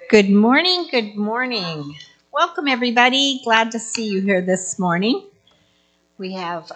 Good morning, good morning. Welcome, everybody. Glad to see you here this morning. We have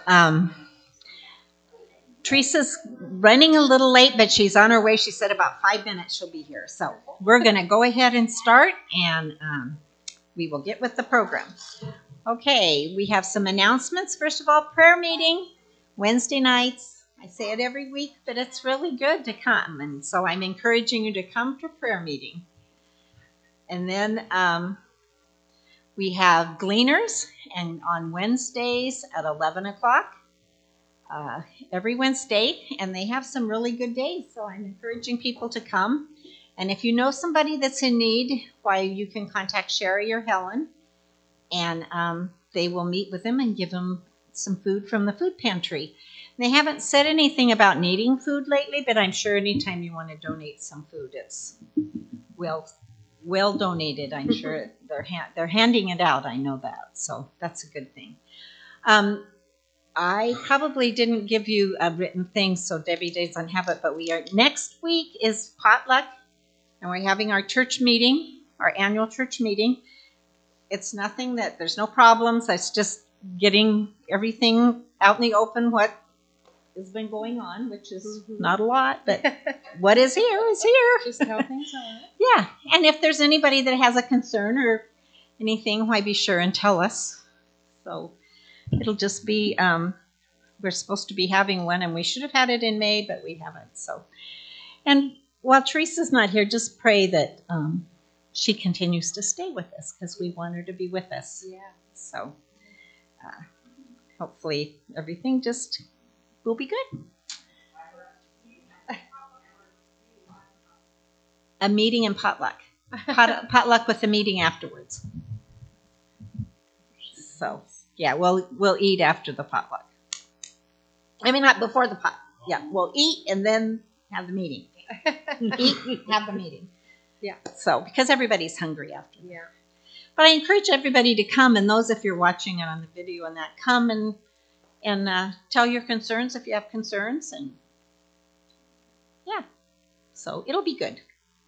Teresa's running a little late, but she's on her way. She said about 5 minutes she'll be here. So we're going to go ahead and start, and we will get with the program. Okay, we have some announcements. First of all, prayer meeting, Wednesday nights. I say it every week, but it's really good to come, and so I'm encouraging you to come to prayer meeting. And then we have Gleaners, and on Wednesdays at 11 o'clock, every Wednesday, and they have some really good days, so I'm encouraging people to come. And if you know somebody that's in need, why, you can contact Sherry or Helen, and they will meet with them and give them some food from the food pantry. They haven't said anything about needing food lately, but I'm sure anytime you want to donate some food, it's well donated. I'm sure they're handing it out. I know that, so that's a good thing. I probably didn't give you a written thing, so Debbie doesn't have it, but next week is potluck, and we're having our church meeting, our annual church meeting. It's nothing that, there's no problems. It's just getting everything out in the open, what has been going on, which is not a lot, but what is here is here. Just how things are. Yeah, and if there's anybody that has a concern or anything, why, be sure and tell us. So it'll just be, we're supposed to be having one, and we should have had it in May, but we haven't. So, and while Teresa's not here, just pray that she continues to stay with us, because we want her to be with us. Yeah. So hopefully everything just will be good. A meeting and potluck. Potluck with a meeting afterwards. So, yeah, we'll eat after the potluck. I mean, not before the pot. Yeah, we'll eat and then have the meeting. Eat, have the meeting. Yeah. So, because everybody's hungry after. Yeah. But I encourage everybody to come, and those, if you're watching it on the video and that, come and tell your concerns if you have concerns, and yeah, so it'll be good.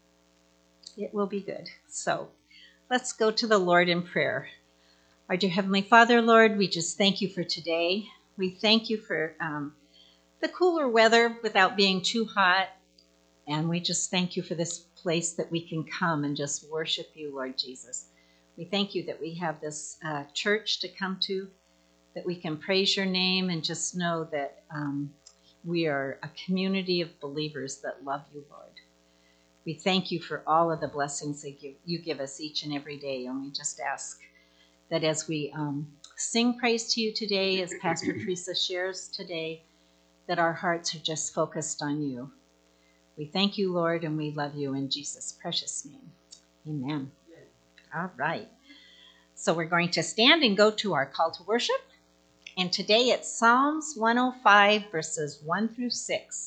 It will be good. So let's go to the Lord in prayer. Our dear Heavenly Father, Lord, we just thank you for today. We thank you for the cooler weather without being too hot, and we just thank you for this place that we can come and just worship you, Lord Jesus. We thank you that we have this church to come to, that we can praise your name and just know that we are a community of believers that love you, Lord. We thank you for all of the blessings that you give us each and every day, and we just ask that as we sing praise to you today, as Pastor Teresa shares today, that our hearts are just focused on you. We thank you, Lord, and we love you in Jesus' precious name. Amen. All right. So we're going to stand and go to our call to worship. And today it's Psalms 105, verses 1 through 6.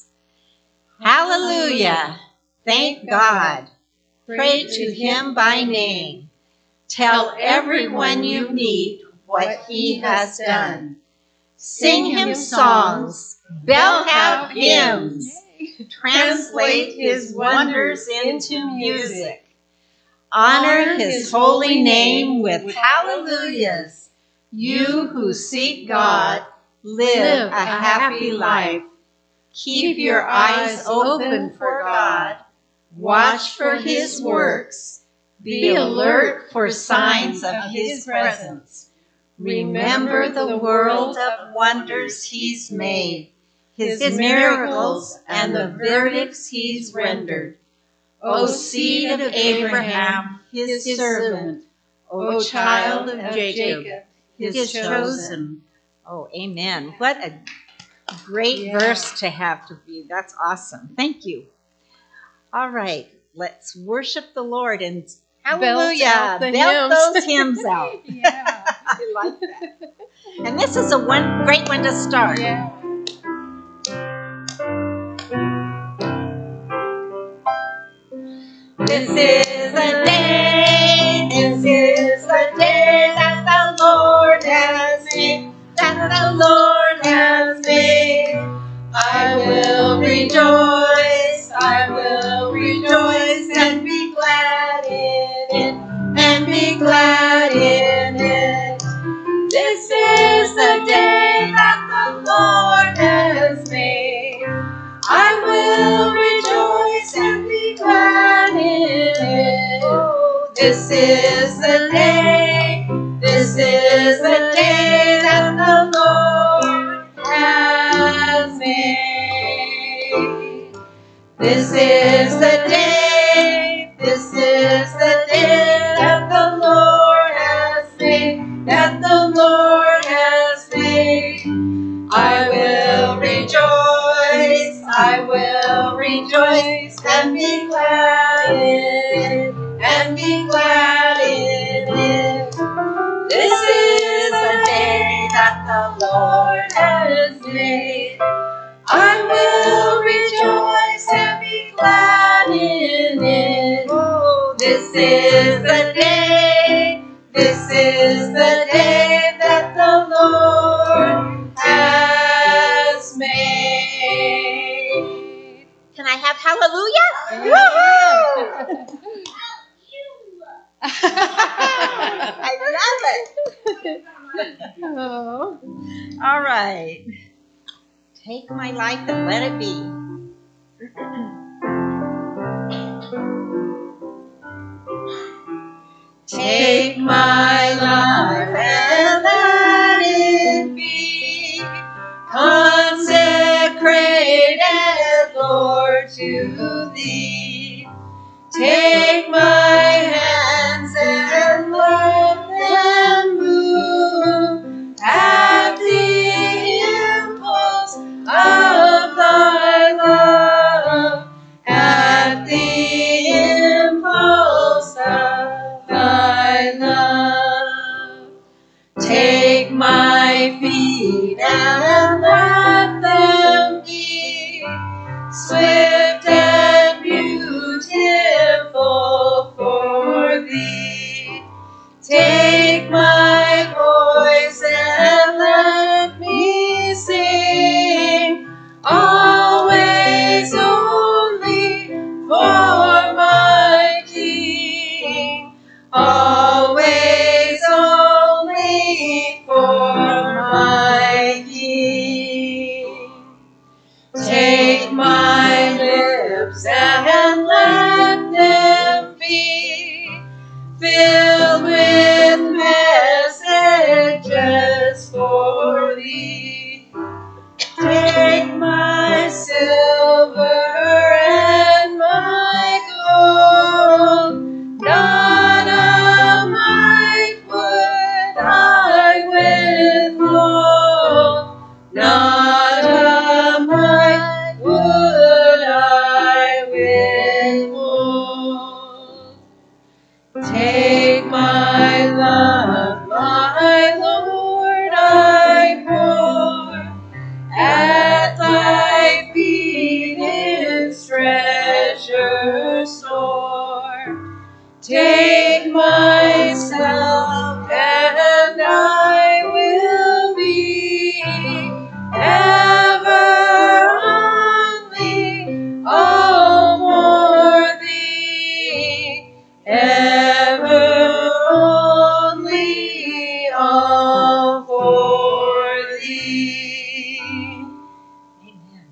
Hallelujah! Thank God. Pray to him by name. Tell everyone you meet what he has done. Sing him songs, belt out hymns. Translate his wonders into music. Honor his holy name with hallelujahs. You who seek God, live a happy life. Keep your eyes open for God. Watch for his works. Be alert for signs of his presence. Remember the world of wonders he's made, his miracles and the verdicts he's rendered. O seed of Abraham, his servant. O child of Jacob, his chosen. Oh, amen. What a great verse to have to be. That's awesome. Thank you. All right, let's worship the Lord and hallelujah. Belt those hymns out. Yeah. I like that. And this is a great one to start. Yeah. This is the day that the Lord has made, I will rejoice and be glad in This is the day that the Lord has made. I will rejoice and be glad in it. This is the day. This is the day that the Lord has made. This is the day. This is the day that the Lord has made. That the Lord has made. I will rejoice. I will rejoice and be glad in it. And be glad in it. This is the day that the Lord has made. I will rejoice and be glad in it. This is the day. This is the day that the Lord has made. Can I have hallelujah? Woohoo! I love it. Oh. All right. Take my life and let it be. Take my life and let it be consecrated, Lord, to Thee. Take my hands and let them move at the impulse of Thy love, at the impulse of Thy love. Take my feet and let them be swift and beautiful for Thee. Take my voice and let me sing, always only for my King, always only for my King. Take my lips and let them be filled with messages for Thee. Take my silver and my gold, not a mite would I withhold, not a mite would I withhold. Take my love, my Lord, I pour at Thy feet its treasure store. Take myself and I will be ever only all for Thee, ever only all for Thee. Amen.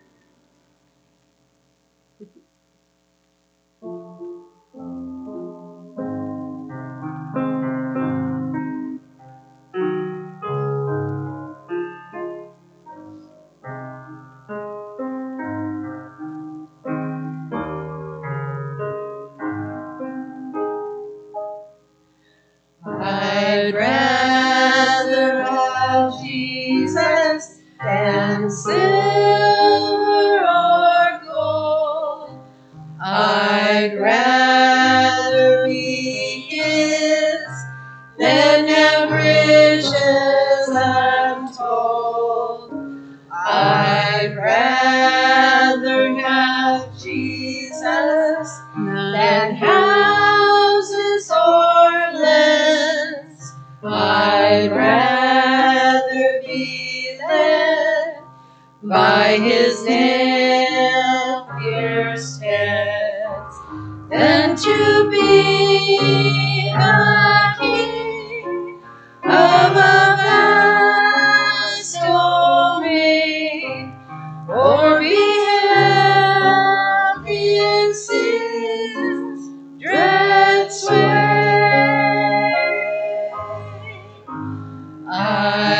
I'd rather have Jesus than silver or gold. I'd rather be His than have riches untold. I'd rather have Jesus than houses or lands. I'd rather be led by His nail-pierced hands than to be the king of a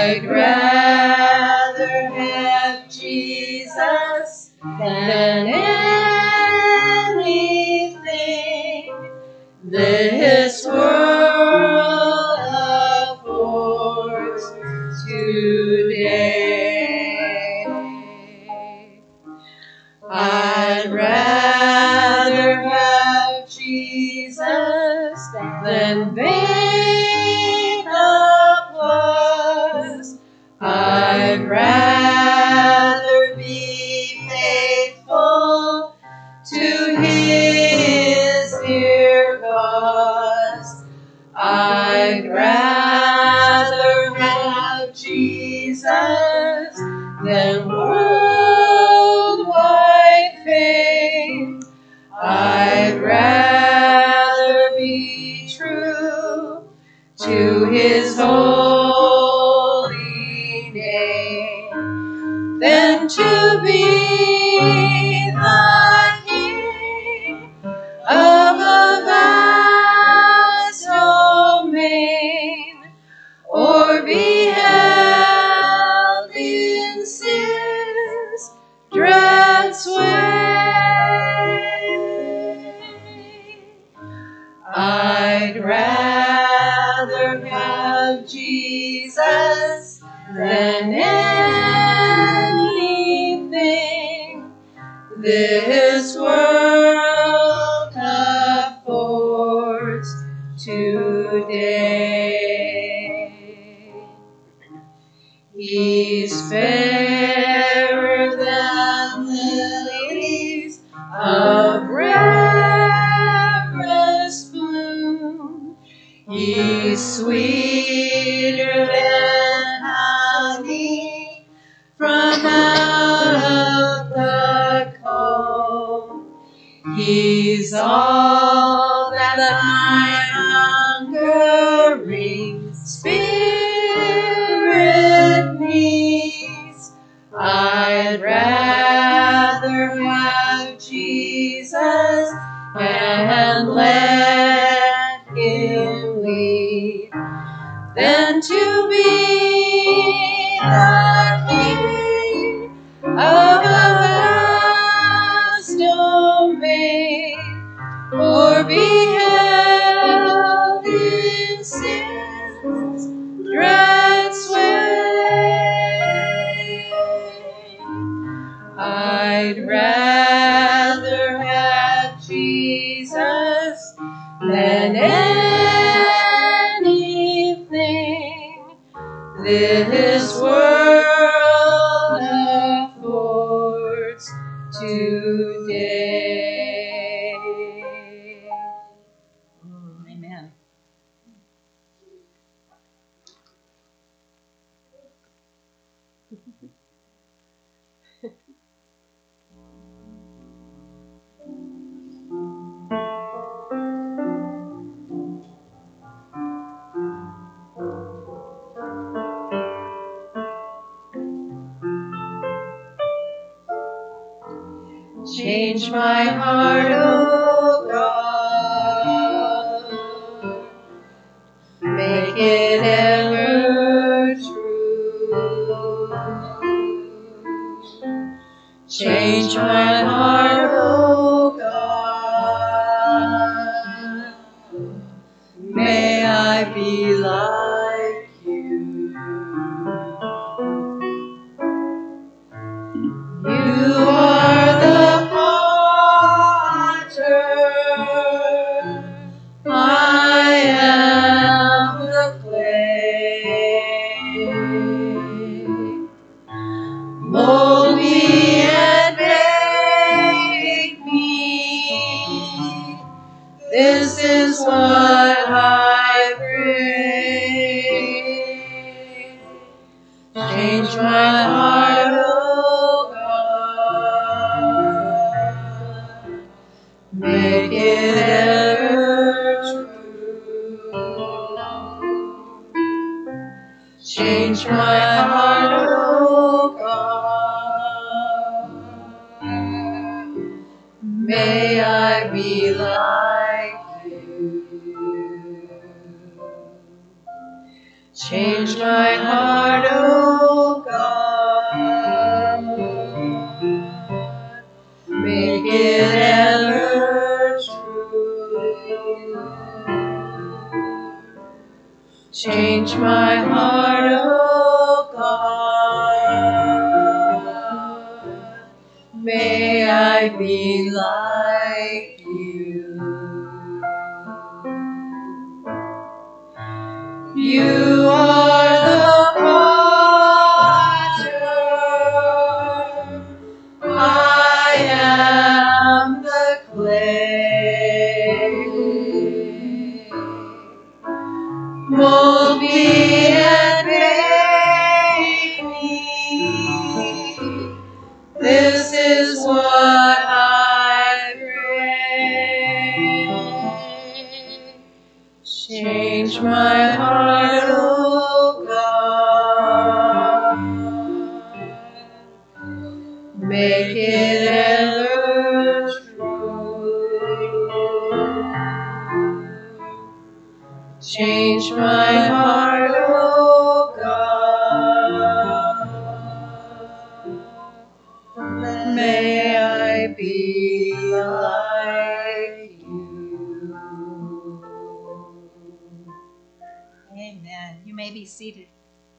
I'd rather have Jesus than anything this world affords today. I'd rather have Jesus than vain applause. I'd rather be faithful to His dear cause. I'd rather have Jesus than worldwide fame. I'd rather be true to His holy name than to be the king of a vast domain, or be held in sin's dread sway. I'd rather have Jesus than anything this world affords today. He's fairer than lilies of rarest bloom. He's sweeter than honey from out of the comb. He's all that my hungering spirit needs. I'd rather have Jesus and let Him lead than to be the king of a vast domain, or be held in sin's dread sway. I'd rather have Jesus than anything this world affords today. Amen. Change my heart, O God, make it ever true. Change my heart, O God, may I be like you. You are the potter, I am the clay. Mold me and make me, this is what I pray. Change my heart, O God, make it ever true. Change my heart, O God, may I be like you. Change my heart, O Change my heart, oh God. May I be like you. You are the potter, I am the clay. Mold me and make me. This is what I pray. Change my heart, oh God. Make it ever true. Change my heart, oh God. May I be like you. Amen. You may be seated.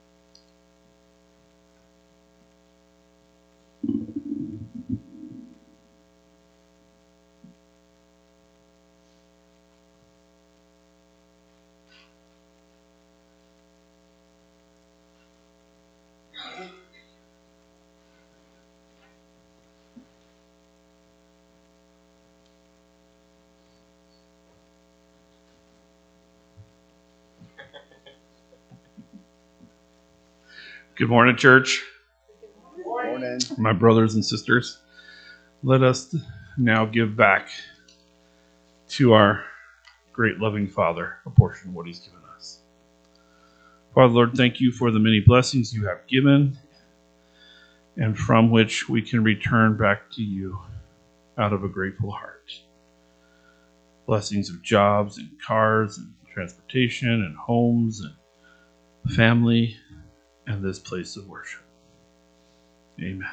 Good morning, church. Good morning. My brothers and sisters, let us now give back to our great loving Father a portion of what He's given us. Father, Lord, thank you for the many blessings you have given and from which we can return back to you out of a grateful heart. Blessings of jobs and cars and transportation and homes and family and this place of worship. Amen.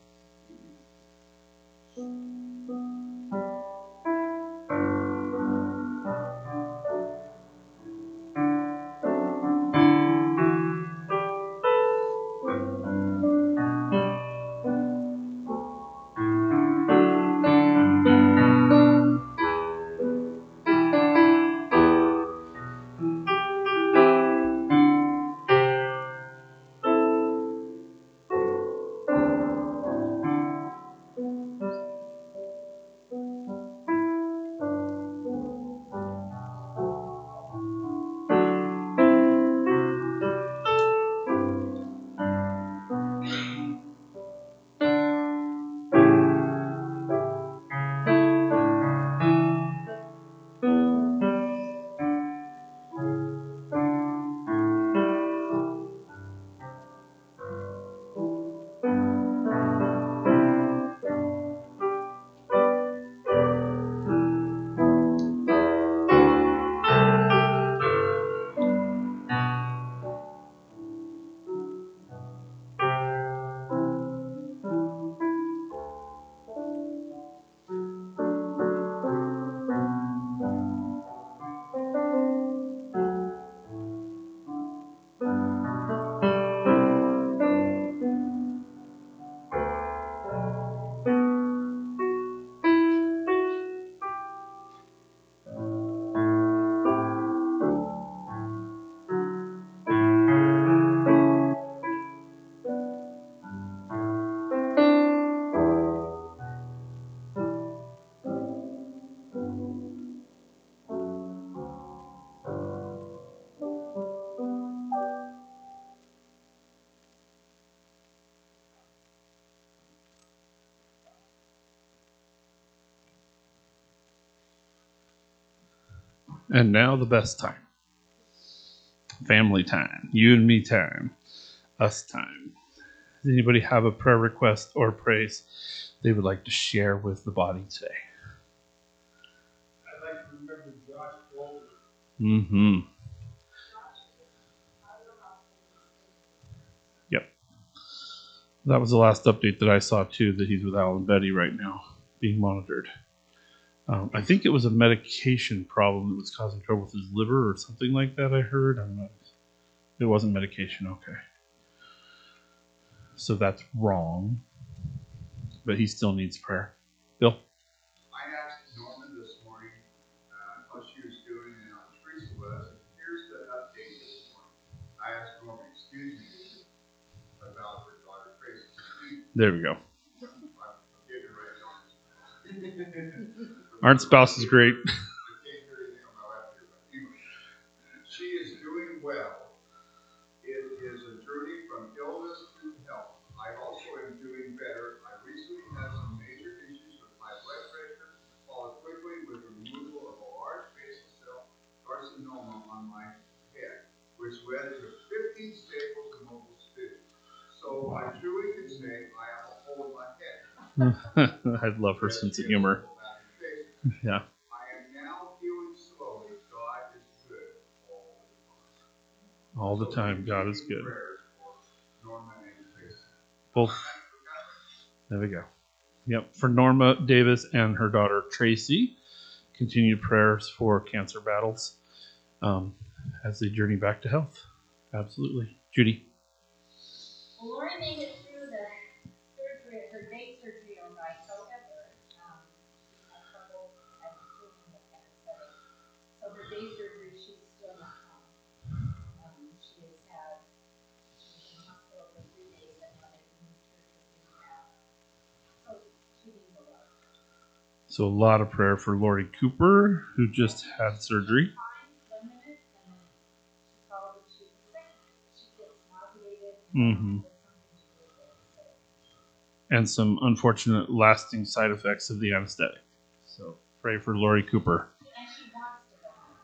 And now the best time. Family time. You and me time. Us time. Does anybody have a prayer request or praise they would like to share with the body today? I'd like to remember Josh Walter. Mm-hmm. Yep. That was the last update that I saw, too, that he's with Al and Betty right now, being monitored. I think it was a medication problem that was causing trouble with his liver or something like that, I heard. I'm not It wasn't medication, okay. So that's wrong. But he still needs prayer. Bill? I asked Norman this morning how she was doing and how Teresa was. Here's the update this morning. I asked Norman, excuse me, about her daughter Tracy. There we go. I'm getting right on. Aren't spouses great? I can't hear anything on my left here, but anyway, she is doing well. It is a journey from illness to health. I also am doing better. I recently had some major issues with my blood pressure, followed quickly with removal of a large basal cell carcinoma on my head, which led to 15 staples and mobile stitches. So I truly can say I have a hole in my head. I love her sense of humor. Yeah. I am now healing slowly. God is good All the time. God is good. prayers for Norman and Tracy. Both. There we go. Yep. For Norma Davis and her daughter Tracy, continued prayers for cancer battles as they journey back to health. Absolutely. Judy. Well, Lori made it through the surgery, her day surgery all right. However, she had trouble at improving the anesthetic. So her day surgery, she's still not home. She was in the hospital for 3 days, and now they moved her to rehab. So she needs a lot. So a lot of prayer for Lori Cooper, who just had surgery. 1 minute, and then she called and she was sick. She gets nauseated. Mm-hmm. And some unfortunate lasting side effects of the anesthetic. So pray for Lori Cooper. And she wants to go home.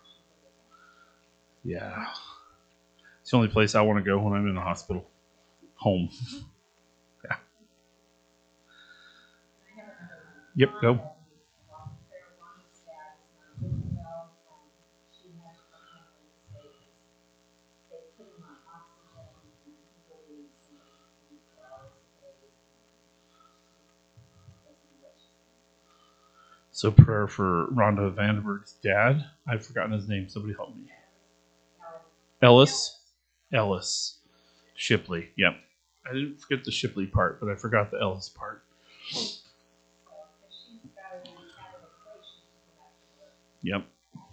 Yeah. It's the only place I want to go when I'm in the hospital. Home. Yeah. Yep, go. So prayer for Rhonda Vandenberg's dad. I've forgotten his name. Somebody help me. Ellis Shipley. Yep. I didn't forget the Shipley part, but I forgot the Ellis part. Yep.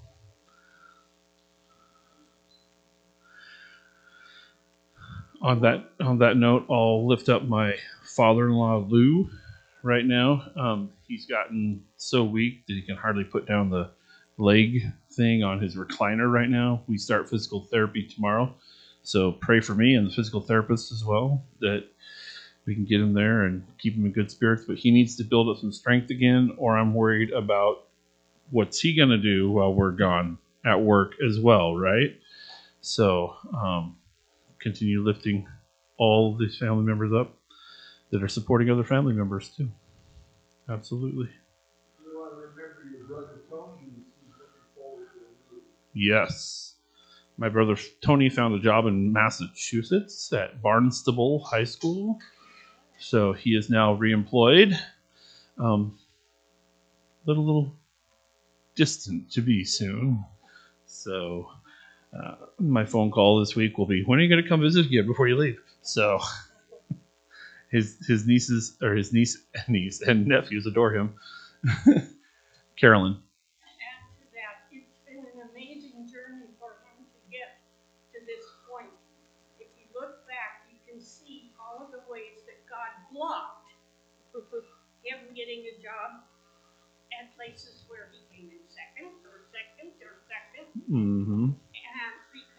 On that note, I'll lift up my father-in-law Lou right now. He's gotten so weak that he can hardly put down the leg thing on his recliner right now. We start physical therapy tomorrow, so pray for me and the physical therapist as well that we can get him there and keep him in good spirits. But he needs to build up some strength again, or I'm worried about what's he going to do while we're gone at work as well, right? So continue lifting all of these family members up that are supporting other family members too. Absolutely. You want to remember your brother Tony, he's looking forward to it. Yes. My brother Tony found a job in Massachusetts at Barnstable High School. So he is now reemployed. Little distant to be soon. So my phone call this week will be, when are you going to come visit again before you leave? So his niece and nephews adore him. Carolyn. Add to that, it's been an amazing journey for him to get to this point. If you look back, you can see all of the ways that God blocked him getting a job at places where he came in second. Mm-hmm. And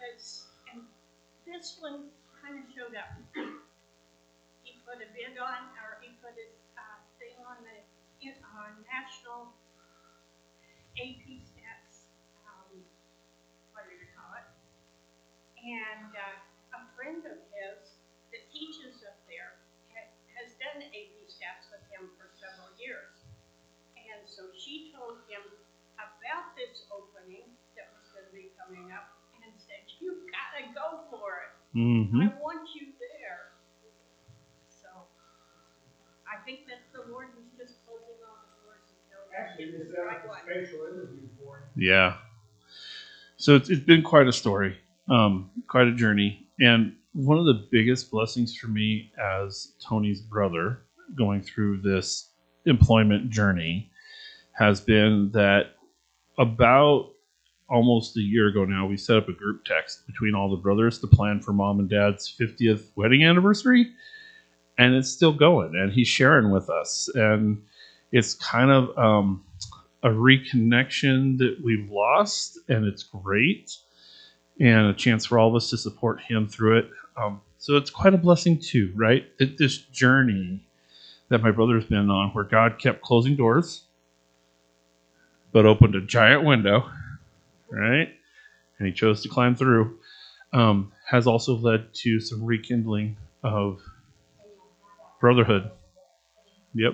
this one kind of showed up. He put a bid on, or he put a thing on the national AP stats, what do you call it? And a friend of his that teaches up there has done AP stats with him for several years. And so she told him about this opening that was going to be coming up and said, "You gotta go for it. Mm-hmm. I want you there." So I think that the Lord was just closing all the doors until Actually, he this was the right is a one. special interview for him. Yeah. So it's been quite a story, quite a journey, And one of the biggest blessings for me as Tony's brother going through this employment journey has been that about almost a year ago now, we set up a group text between all the brothers to plan for mom and dad's 50th wedding anniversary. And it's still going, and he's sharing with us. And it's kind of a reconnection that we've lost, and it's great, and a chance for all of us to support him through it. So it's quite a blessing too, right? That this journey that my brother's been on, where God kept closing doors, but opened a giant window, right? And he chose to climb through, has also led to some rekindling of brotherhood. Yep.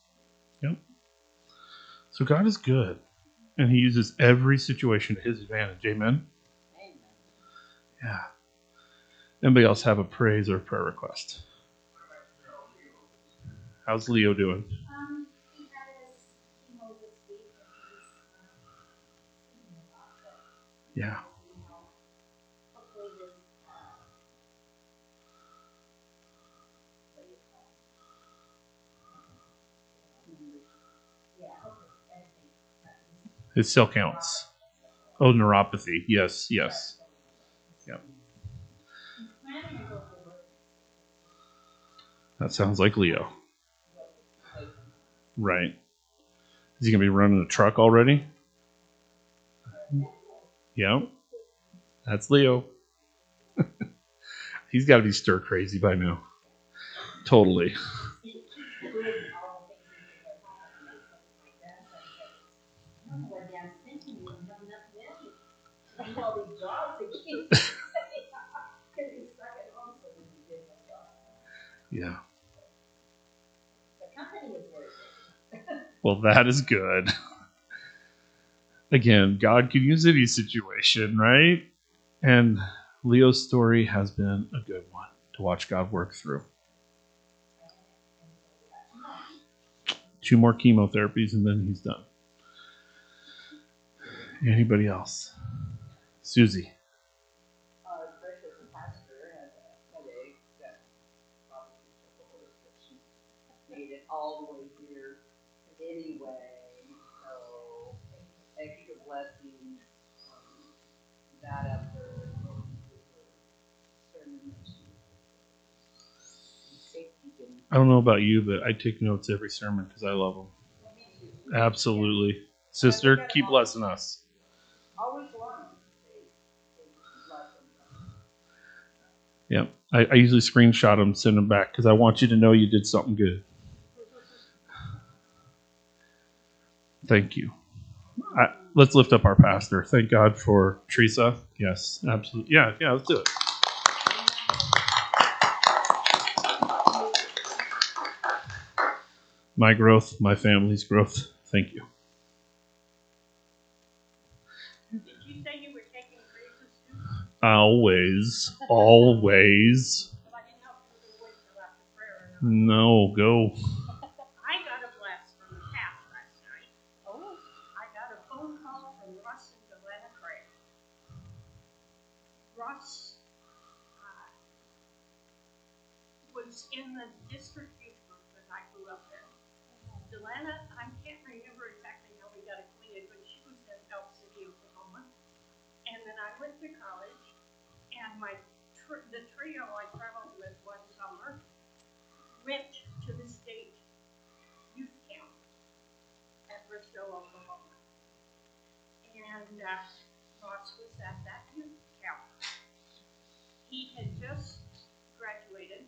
So God is good, and he uses every situation to his advantage. Amen? Yeah. Anybody else have a praise or prayer request? How's Leo doing? He had his chemo this week, and he's thinking about it. Yeah. Hopefully this, what do you call it? Yeah, hopefully everything. His cell counts. Oh, neuropathy. Yes. Yep. He's planning to go to work. That sounds like Leo. Right. Is he going to be running a truck already? Yep. That's Leo. He's got to be stir crazy by now. Totally. Yeah. Well, that is good. Again, God can use any situation, right? And Leo's story has been a good one to watch God work through. 2 more chemotherapies and then he's done. Anybody else? Susie. Our precious pastor had a headache that probably took over, but she made it all the way here anyway. So thank you for blessing that after sermon that she safety didn't. I don't know about you, but I take notes every sermon because I love them. Absolutely. Sister, keep blessing us. Always learn. Yep. I usually screenshot them, send them back because I want you to know you did something good. Thank you. Let's lift up our pastor. Thank God for Teresa. Yes, absolutely. Yeah, let's do it. My growth, my family's growth. Thank you. Did you say you were taking praises too? Always. But I didn't know if you were waiting till after prayer or not. No, go. I got a blast from the past last night. Oh. I got a phone call from Russ and Delana Craig. Russ was in the district youth group that I grew up in. Delana, I can't remember exactly how we got acquainted, but she was in Elk City, Oklahoma. And then I went to college, and the trio I traveled with one summer went to the state youth camp at Bristow, Oklahoma. And Ross was at that youth camp. He had just graduated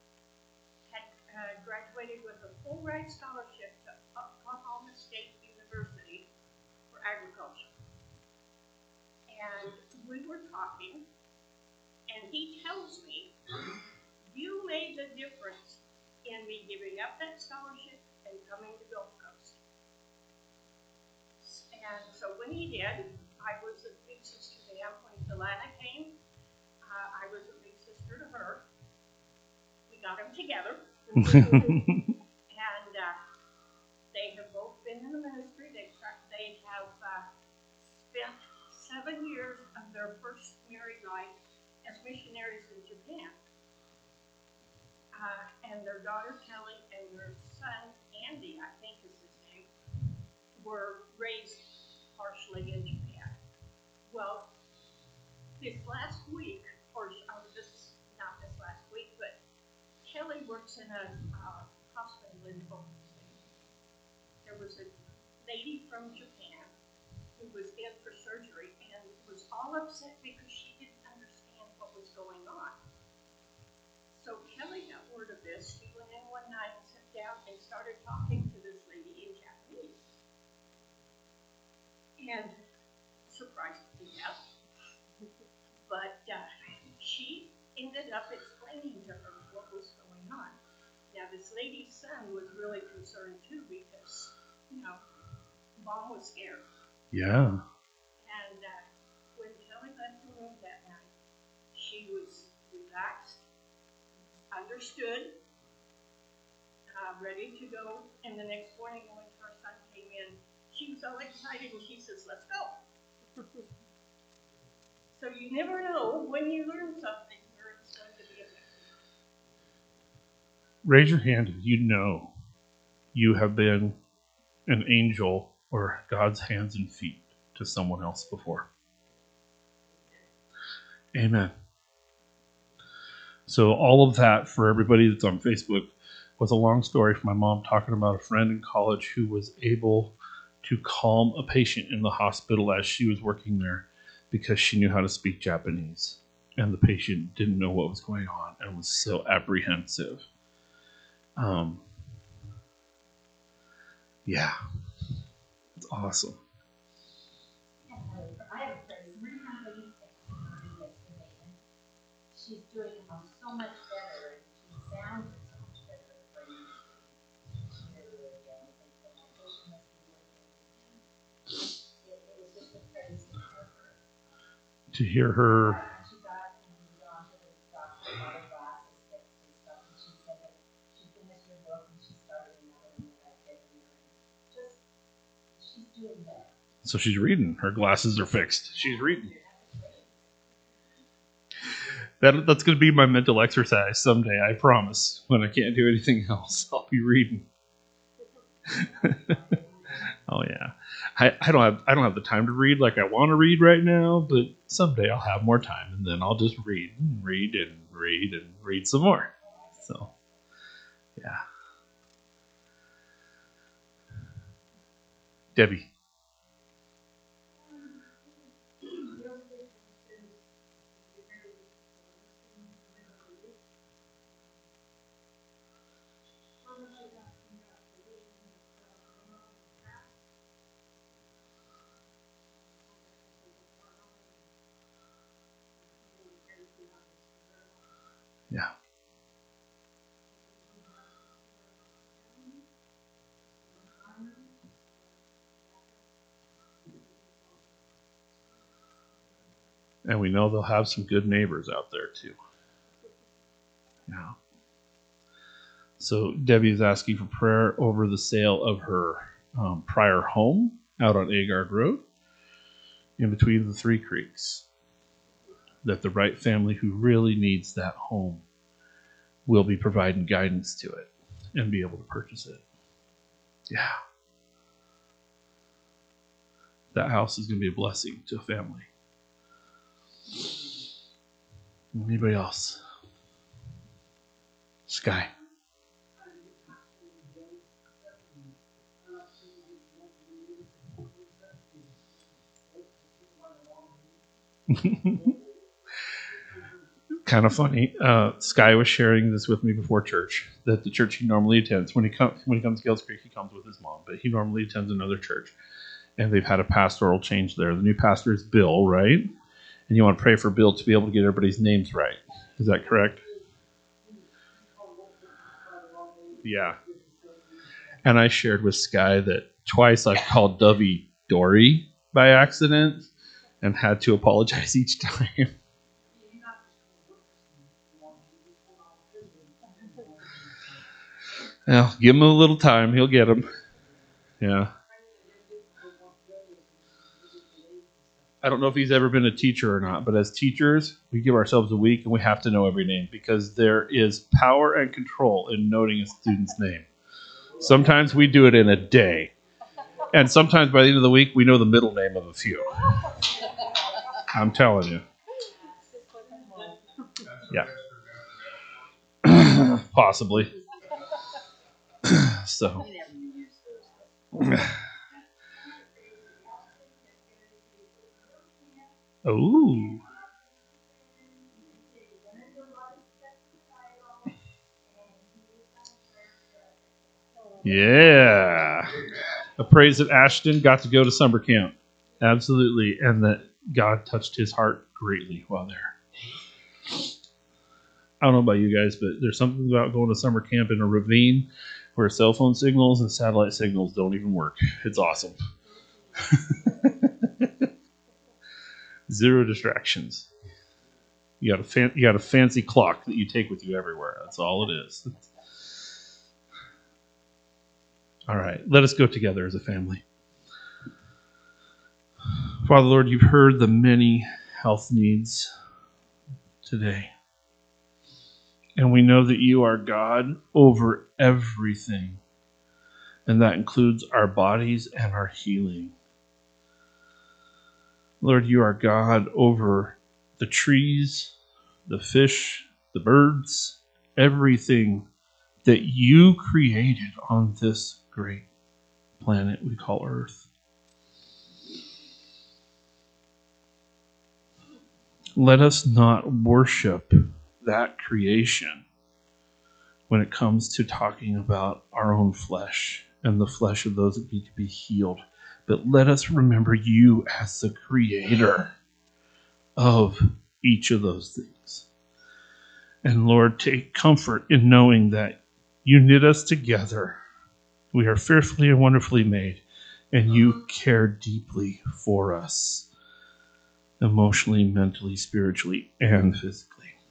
with a full ride scholarship to Oklahoma State University for agriculture. And we were talking, and he tells me, you made the difference in me giving up that scholarship and coming to Gulf Coast. And so when he did, I was a big sister to him. When Delana came, I was a big sister to her. We got them together. And they have both been in the ministry. They have spent 7 years of their first married life as missionaries in Japan. And their daughter Kelly and their son Andy, I think is his name, were raised partially in Japan. Well, this last week, or not this last week, but Kelly works in a hospital in Oklahoma City. There was a lady from Japan who was in for surgery and was all upset because she didn't understand what was going on. So Kelly got word of this. She went in one night and sat down and started talking to this lady in Japanese. And surprised to death. But she ended up explaining to her what was going on. Now, this lady's son was really concerned too because, Mom was scared. Yeah. And when Kelly left the room that night, she was relaxed, understood, ready to go. And the next morning when her son came in, she was all excited and she says, "Let's go." So you never know when you learn something where it's going to be effective. Raise your hand if you know you have been an angel or God's hands and feet to someone else before. Amen. So all of that for everybody that's on Facebook was a long story from my mom talking about a friend in college who was able to calm a patient in the hospital as she was working there because she knew how to speak Japanese. And the patient didn't know what was going on and was so apprehensive. Yeah. It's awesome. I have a friend, somebody texted me yesterday, and she's doing so much better, and she sounds so much better. Really, I think the medication must be working. It was just a praise to hear her. To hear her. She got gone to the doctor, got her glasses fixed and stuff, and she said that she finished her book and she started another one that February. She's doing better. So she's reading. Her glasses are fixed. She's reading. That's going to be my mental exercise someday, I promise. When I can't do anything else, I'll be reading. Oh yeah. I don't have the time to read like I want to read right now, but someday I'll have more time and then I'll just read and read and read and read some more. So yeah. Debbie. Yeah. And we know they'll have some good neighbors out there too. Yeah. So Debbie is asking for prayer over the sale of her prior home out on Agard Road in between the three creeks. That the right family who really needs that home will be providing guidance to it and be able to purchase it. Yeah. That house is going to be a blessing to a family. Anybody else? Sky. Kind of funny. Sky was sharing this with me before church, that the church he normally attends, when he comes to Gales Creek, he comes with his mom, but he normally attends another church. And they've had a pastoral change there. The new pastor is Bill, right? And you want to pray for Bill to be able to get everybody's names right. Is that correct? Yeah. And I shared with Sky that twice I've called Dovey Dory by accident and had to apologize each time. Well, give him a little time. He'll get them. Yeah. I don't know if he's ever been a teacher or not, but as teachers, we give ourselves a week and we have to know every name because there is power and control in noting a student's name. Sometimes we do it in a day. And sometimes by the end of the week, we know the middle name of a few. I'm telling you. Yeah. Possibly. So. Ooh. Yeah. I praise that Ashton got to go to summer camp. Absolutely. And that God touched his heart greatly while there. I don't know about you guys, but there's something about going to summer camp in a ravine where cell phone signals and satellite signals don't even work. It's awesome. 0 distractions. You got a fancy clock that you take with you everywhere. That's all it is. All right, let us go together as a family. Father, Lord, you've heard the many health needs today. And we know that you are God over everything. And that includes our bodies and our healing. Lord, you are God over the trees, the fish, the birds, everything that you created on this great planet we call Earth. Let us not worship that creation when it comes to talking about our own flesh and the flesh of those that need to be healed. But let us remember you as the creator of each of those things. And Lord, take comfort in knowing that you knit us together. We are fearfully and wonderfully made, and you care deeply for us, emotionally, mentally, spiritually, and physically.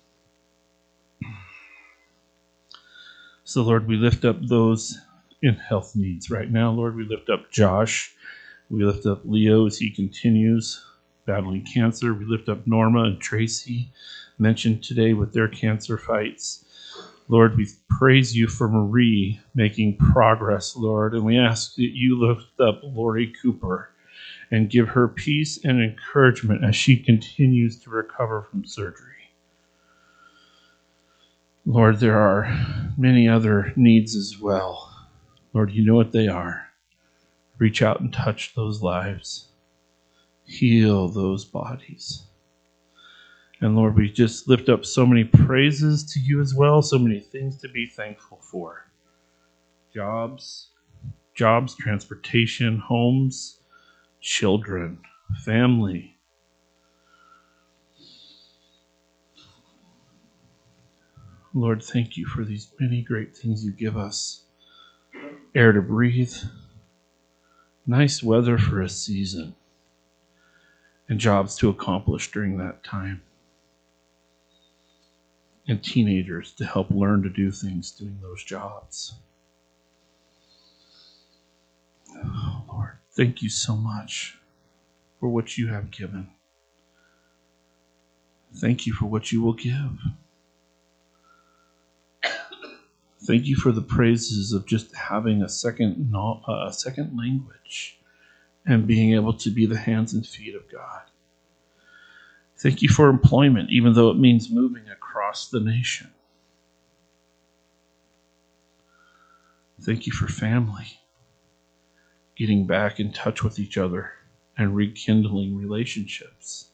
So, Lord, we lift up those in health needs right now. Lord, we lift up Josh. We lift up Leo as he continues battling cancer. We lift up Norma and Tracy, mentioned today with their cancer fights. Lord, we praise you for Marie making progress, Lord, and we ask that you lift up Lori Cooper and give her peace and encouragement as she continues to recover from surgery. Lord, there are many other needs as well. Lord, you know what they are. Reach out and touch those lives. Heal those bodies. And Lord, we just lift up so many praises to you as well, so many things to be thankful for. Jobs, transportation, homes, children, family. Lord, thank you for these many great things you give us. Air to breathe, nice weather for a season, and jobs to accomplish during that time. And teenagers to help learn to do things doing those jobs. Oh, Lord, thank you so much for what you have given. Thank you for what you will give. Thank you for the praises of just having a second language and being able to be the hands and feet of God. Thank you for employment, even though it means moving across the nation. Thank you for family, getting back in touch with each other and rekindling relationships.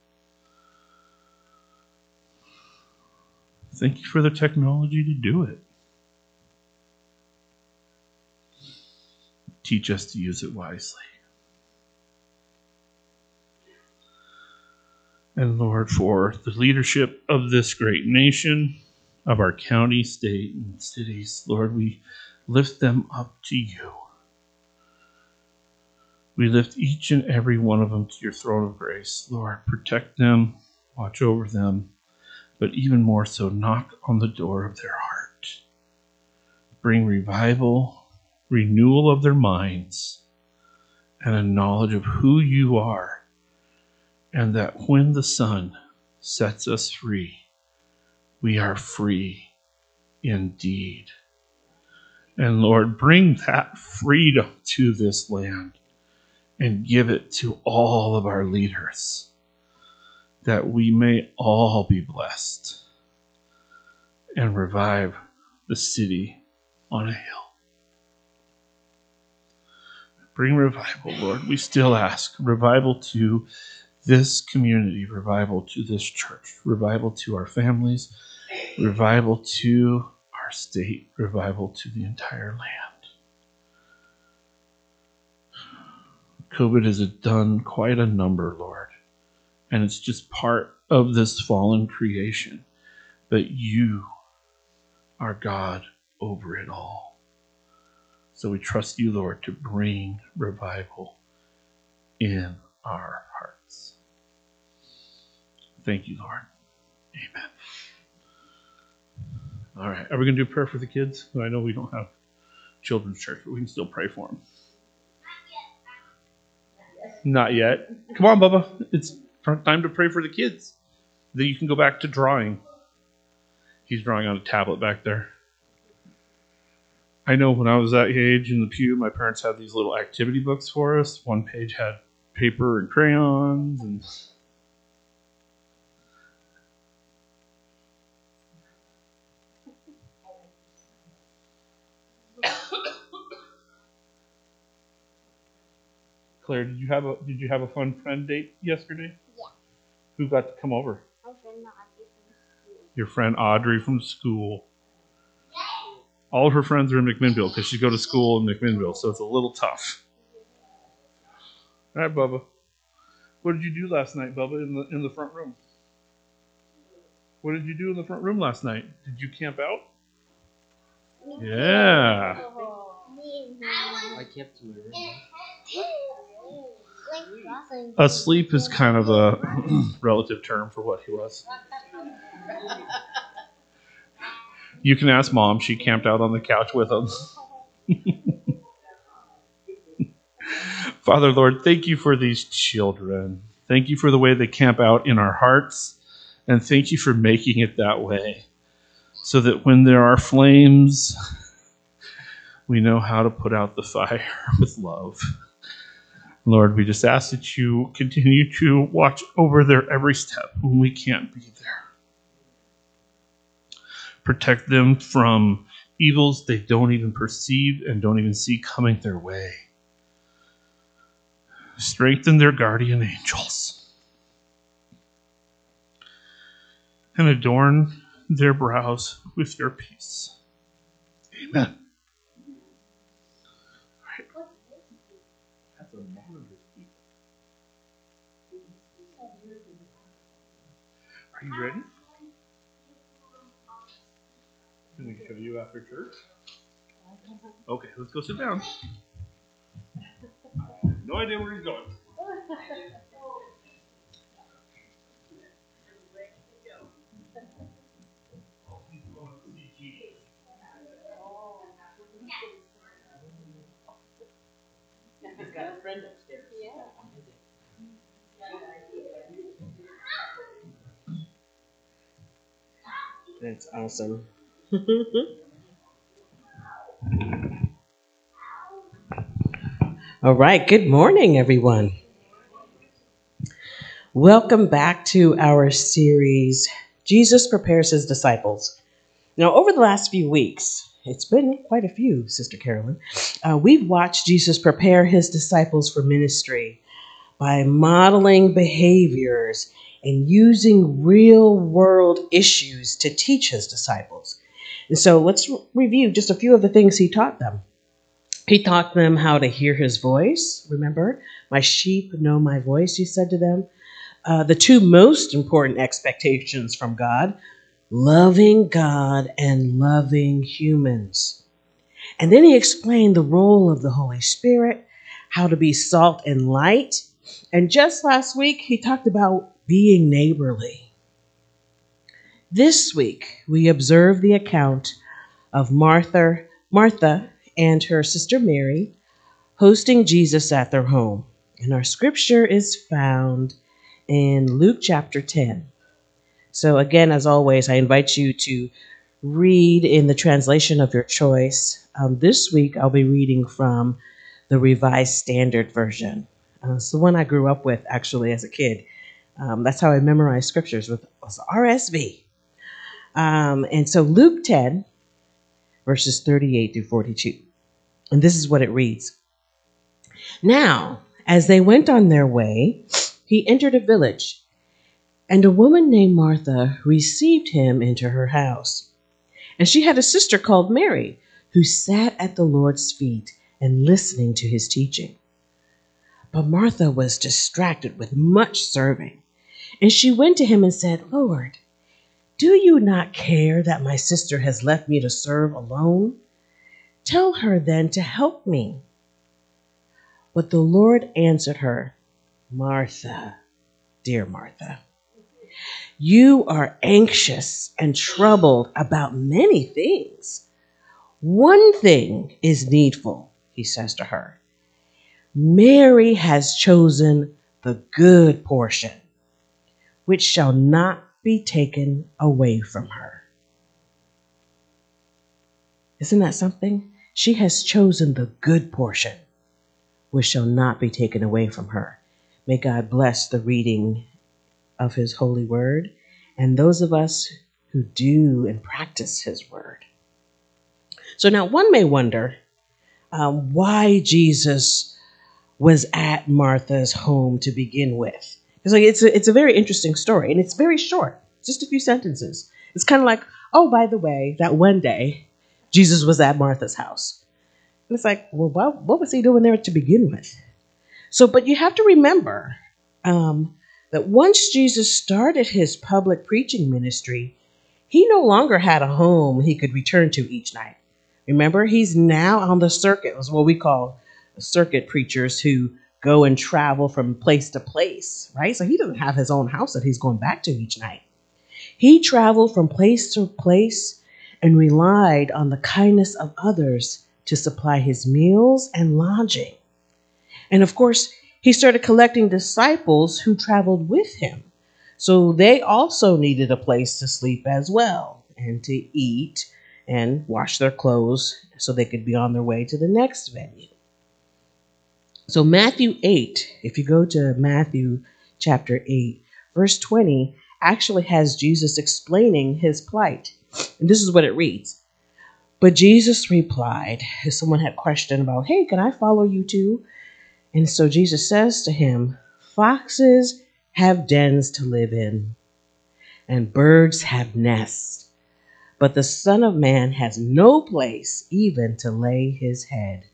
Thank you for the technology to do it. Teach us to use it wisely. And Lord, for the leadership of this great nation, of our county, state, and cities, Lord, we lift them up to you. We lift each and every one of them to your throne of grace. Lord, protect them, watch over them, but even more so, knock on the door of their heart. Bring revival, renewal of their minds, and a knowledge of who you are and that when the Son sets us free, we are free indeed. And Lord, bring that freedom to this land and give it to all of our leaders, that we may all be blessed and revive the city on a hill. Bring revival, Lord. We still ask revival to this community, revival to this church, revival to our families, revival to our state, revival to the entire land. COVID has done quite a number, Lord, and it's just part of this fallen creation. But you are God over it all. So we trust you, Lord, to bring revival in our hearts. Thank you, Lord. Amen. All right. Are we going to do prayer for the kids? I know we don't have children's church, but we can still pray for them. Not yet. Come on, Bubba. It's time to pray for the kids. Then you can go back to drawing. He's drawing on a tablet back there. I know when I was that age in the pew, my parents had these little activity books for us. One page had paper and crayons and Claire, did you have a fun friend date yesterday? Yeah. Who got to come over? My friend Audrey from school. Your friend Audrey from school. All of her friends are in McMinnville because she go to school in McMinnville, so it's a little tough. All right, Bubba. What did you do last night, Bubba, in the front room? What did you do in the front room last night? Did you camp out? Yeah. I kept my room. Asleep is kind of a relative term for what he was. You can ask Mom. She camped out on the couch with him. Father, Lord, thank you for these children. Thank you for the way they camp out in our hearts. And thank you for making it that way, so that when there are flames, we know how to put out the fire with love. Lord, we just ask that you continue to watch over their every step when we can't be there. Protect them from evils they don't even perceive and don't even see coming their way. Strengthen their guardian angels. And adorn their brows with your peace. Amen. Are you ready? Can we show you after church? Okay, let's go sit down. No idea where he's going. He's got a friend upstairs. Yeah. That's awesome. All right, good morning, everyone. Welcome back to our series, Jesus Prepares His Disciples. Now, over the last few weeks, it's been quite a few, Sister Carolyn, we've watched Jesus prepare his disciples for ministry by modeling behaviors and using real-world issues to teach his disciples. And so let's review just a few of the things he taught them. He taught them how to hear his voice. Remember, my sheep know my voice, he said to them. The two most important expectations from God, loving God and loving humans. And then he explained the role of the Holy Spirit, how to be salt and light. And just last week, he talked about being neighborly. This week, we observe the account of Martha and her sister Mary hosting Jesus at their home. And our scripture is found in Luke chapter 10. So again, as always, I invite you to read in the translation of your choice. This week, I'll be reading from the Revised Standard Version. It's the one I grew up with, actually, as a kid. That's how I memorized scriptures, was RSV. And so Luke 10, verses 38 through 42. And this is what it reads. Now, as they went on their way, he entered a village, and a woman named Martha received him into her house. And she had a sister called Mary, who sat at the Lord's feet and listening to his teaching. But Martha was distracted with much serving, and she went to him and said, Lord, do you not care that my sister has left me to serve alone? Tell her then to help me. But the Lord answered her, Martha, dear Martha, you are anxious and troubled about many things. One thing is needful, he says to her. Mary has chosen the good portion, which shall not be taken away from her. Isn't that something? She has chosen the good portion, which shall not be taken away from her. May God bless the reading of his holy word and those of us who do and practice his word. So now one may wonder why Jesus was at Martha's home to begin with. It's a very interesting story, and it's very short, just a few sentences. It's kind of like, oh, by the way, that one day Jesus was at Martha's house. And it's like, well, what was he doing there to begin with? So, but you have to remember that once Jesus started his public preaching ministry, he no longer had a home he could return to each night. Remember, he's now on the circuit. It's what we call circuit preachers who go and travel from place to place, right? So he doesn't have his own house that he's going back to each night. He traveled from place to place and relied on the kindness of others to supply his meals and lodging. And of course, he started collecting disciples who traveled with him. So they also needed a place to sleep as well, and to eat and wash their clothes so they could be on their way to the next venue. So Matthew 8, if you go to Matthew chapter 8, verse 20, actually has Jesus explaining his plight. And this is what it reads. But Jesus replied, if someone had questioned about, hey, can I follow you too? And so Jesus says to him, foxes have dens to live in, and birds have nests, but the Son of Man has no place even to lay his head.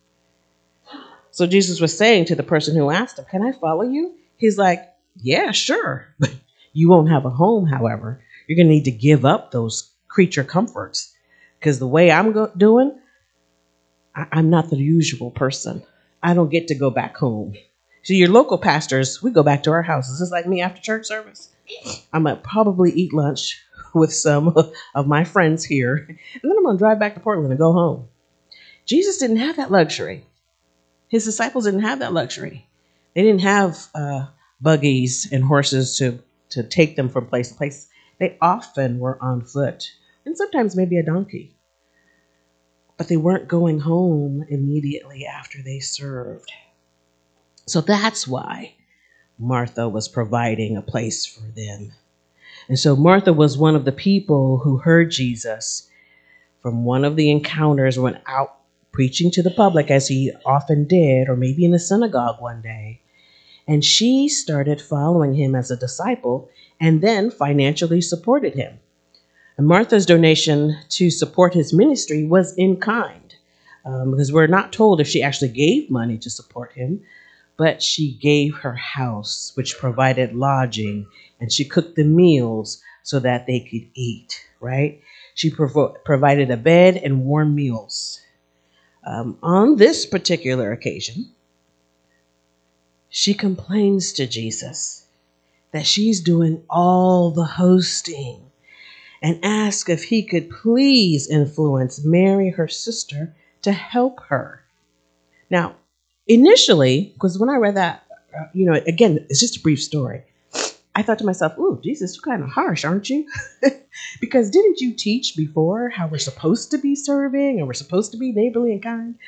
So Jesus was saying to the person who asked him, can I follow you? He's like, yeah, sure. But you won't have a home, however. You're going to need to give up those creature comforts. Because the way I'm doing, I'm not the usual person. I don't get to go back home. So your local pastors, we go back to our houses. It's like me after church service. I might probably eat lunch with some of my friends here. And then I'm going to drive back to Portland and go home. Jesus didn't have that luxury. His disciples didn't have that luxury. They didn't have buggies and horses to take them from place to place. They often were on foot, and sometimes maybe a donkey. But they weren't going home immediately after they served. So that's why Martha was providing a place for them. And so Martha was one of the people who heard Jesus from one of the encounters, went out preaching to the public, as he often did, or maybe in the synagogue one day. And she started following him as a disciple and then financially supported him. And Martha's donation to support his ministry was in kind, because we're not told if she actually gave money to support him, but she gave her house, which provided lodging, and she cooked the meals so that they could eat, right? She provided a bed and warm meals. On this particular occasion, she complains to Jesus that she's doing all the hosting and asks if he could please influence Mary, her sister, to help her. Now, initially, because when I read that, again, it's just a brief story. I thought to myself, ooh, Jesus, you're kind of harsh, aren't you? Because didn't you teach before how we're supposed to be serving and we're supposed to be neighborly and kind?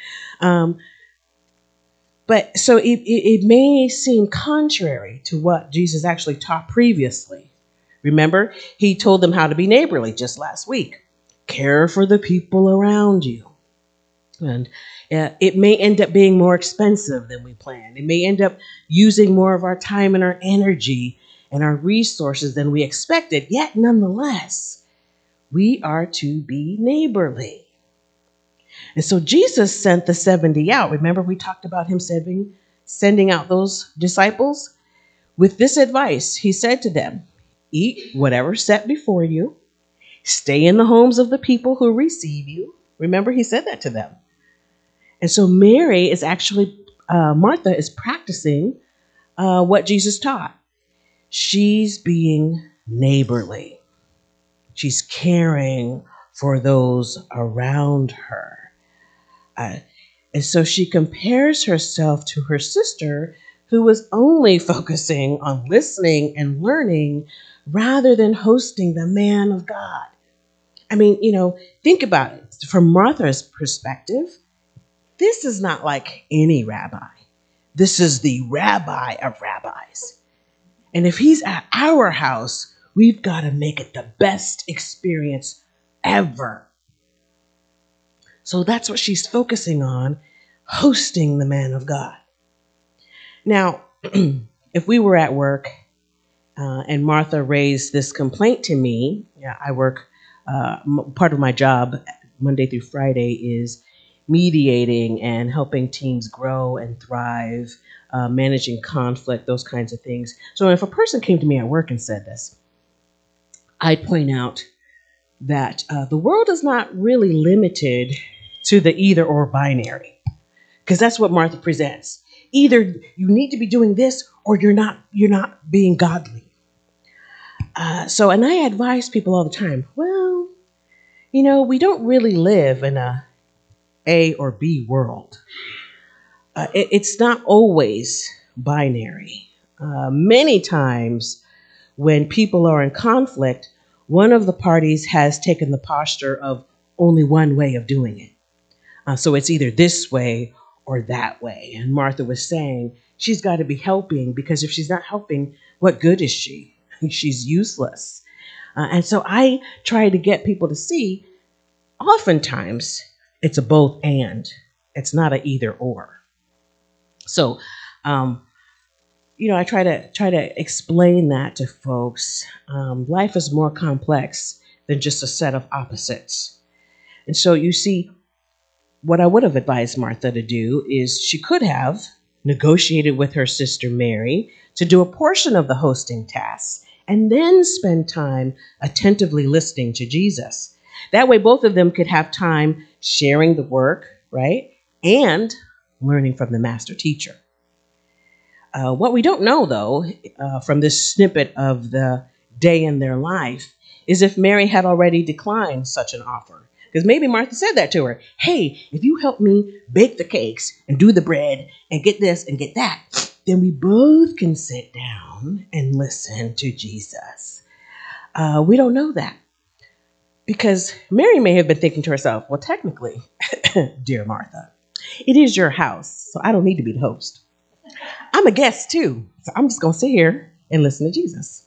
But so it may seem contrary to what Jesus actually taught previously. Remember, he told them how to be neighborly just last week. Care for the people around you. And it may end up being more expensive than we planned. It may end up using more of our time and our energy and our resources than we expected. Yet, nonetheless, we are to be neighborly. And so Jesus sent the 70 out. Remember, we talked about him sending out those disciples with this advice. He said to them, eat whatever's set before you. Stay in the homes of the people who receive you. Remember, he said that to them. And so Mary is actually, Martha is practicing what Jesus taught. She's being neighborly. She's caring for those around her. And so she compares herself to her sister, who was only focusing on listening and learning rather than hosting the man of God. I mean, think about it. From Martha's perspective, this is not like any rabbi. This is the rabbi of rabbis. And if he's at our house, we've got to make it the best experience ever. So that's what she's focusing on, hosting the man of God. Now, if we were at work and Martha raised this complaint to me, I work, part of my job Monday through Friday is mediating and helping teams grow and thrive, managing conflict, those kinds of things. So if a person came to me at work and said this, I'd point out that the world is not really limited to the either or binary, because that's what Martha presents. Either you need to be doing this or you're not being godly. And I advise people all the time, well, we don't really live in A or B world. It's not always binary. Many times when people are in conflict, one of the parties has taken the posture of only one way of doing it. So it's either this way or that way. And Martha was saying she's got to be helping, because if she's not helping, what good is she? She's useless. And so I try to get people to see, oftentimes it's a both and. It's not a either or. So, I try to explain that to folks. Life is more complex than just a set of opposites. And so you see, what I would have advised Martha to do is she could have negotiated with her sister Mary to do a portion of the hosting tasks and then spend time attentively listening to Jesus. That way, both of them could have time sharing the work, right? And learning from the master teacher. What we don't know, though, from this snippet of the day in their life, is if Mary had already declined such an offer. Because maybe Martha said that to her. Hey, if you help me bake the cakes and do the bread and get this and get that, then we both can sit down and listen to Jesus. We don't know that. Because Mary may have been thinking to herself, well, technically, dear Martha, it is your house, so I don't need to be the host. I'm a guest too, so I'm just going to sit here and listen to Jesus.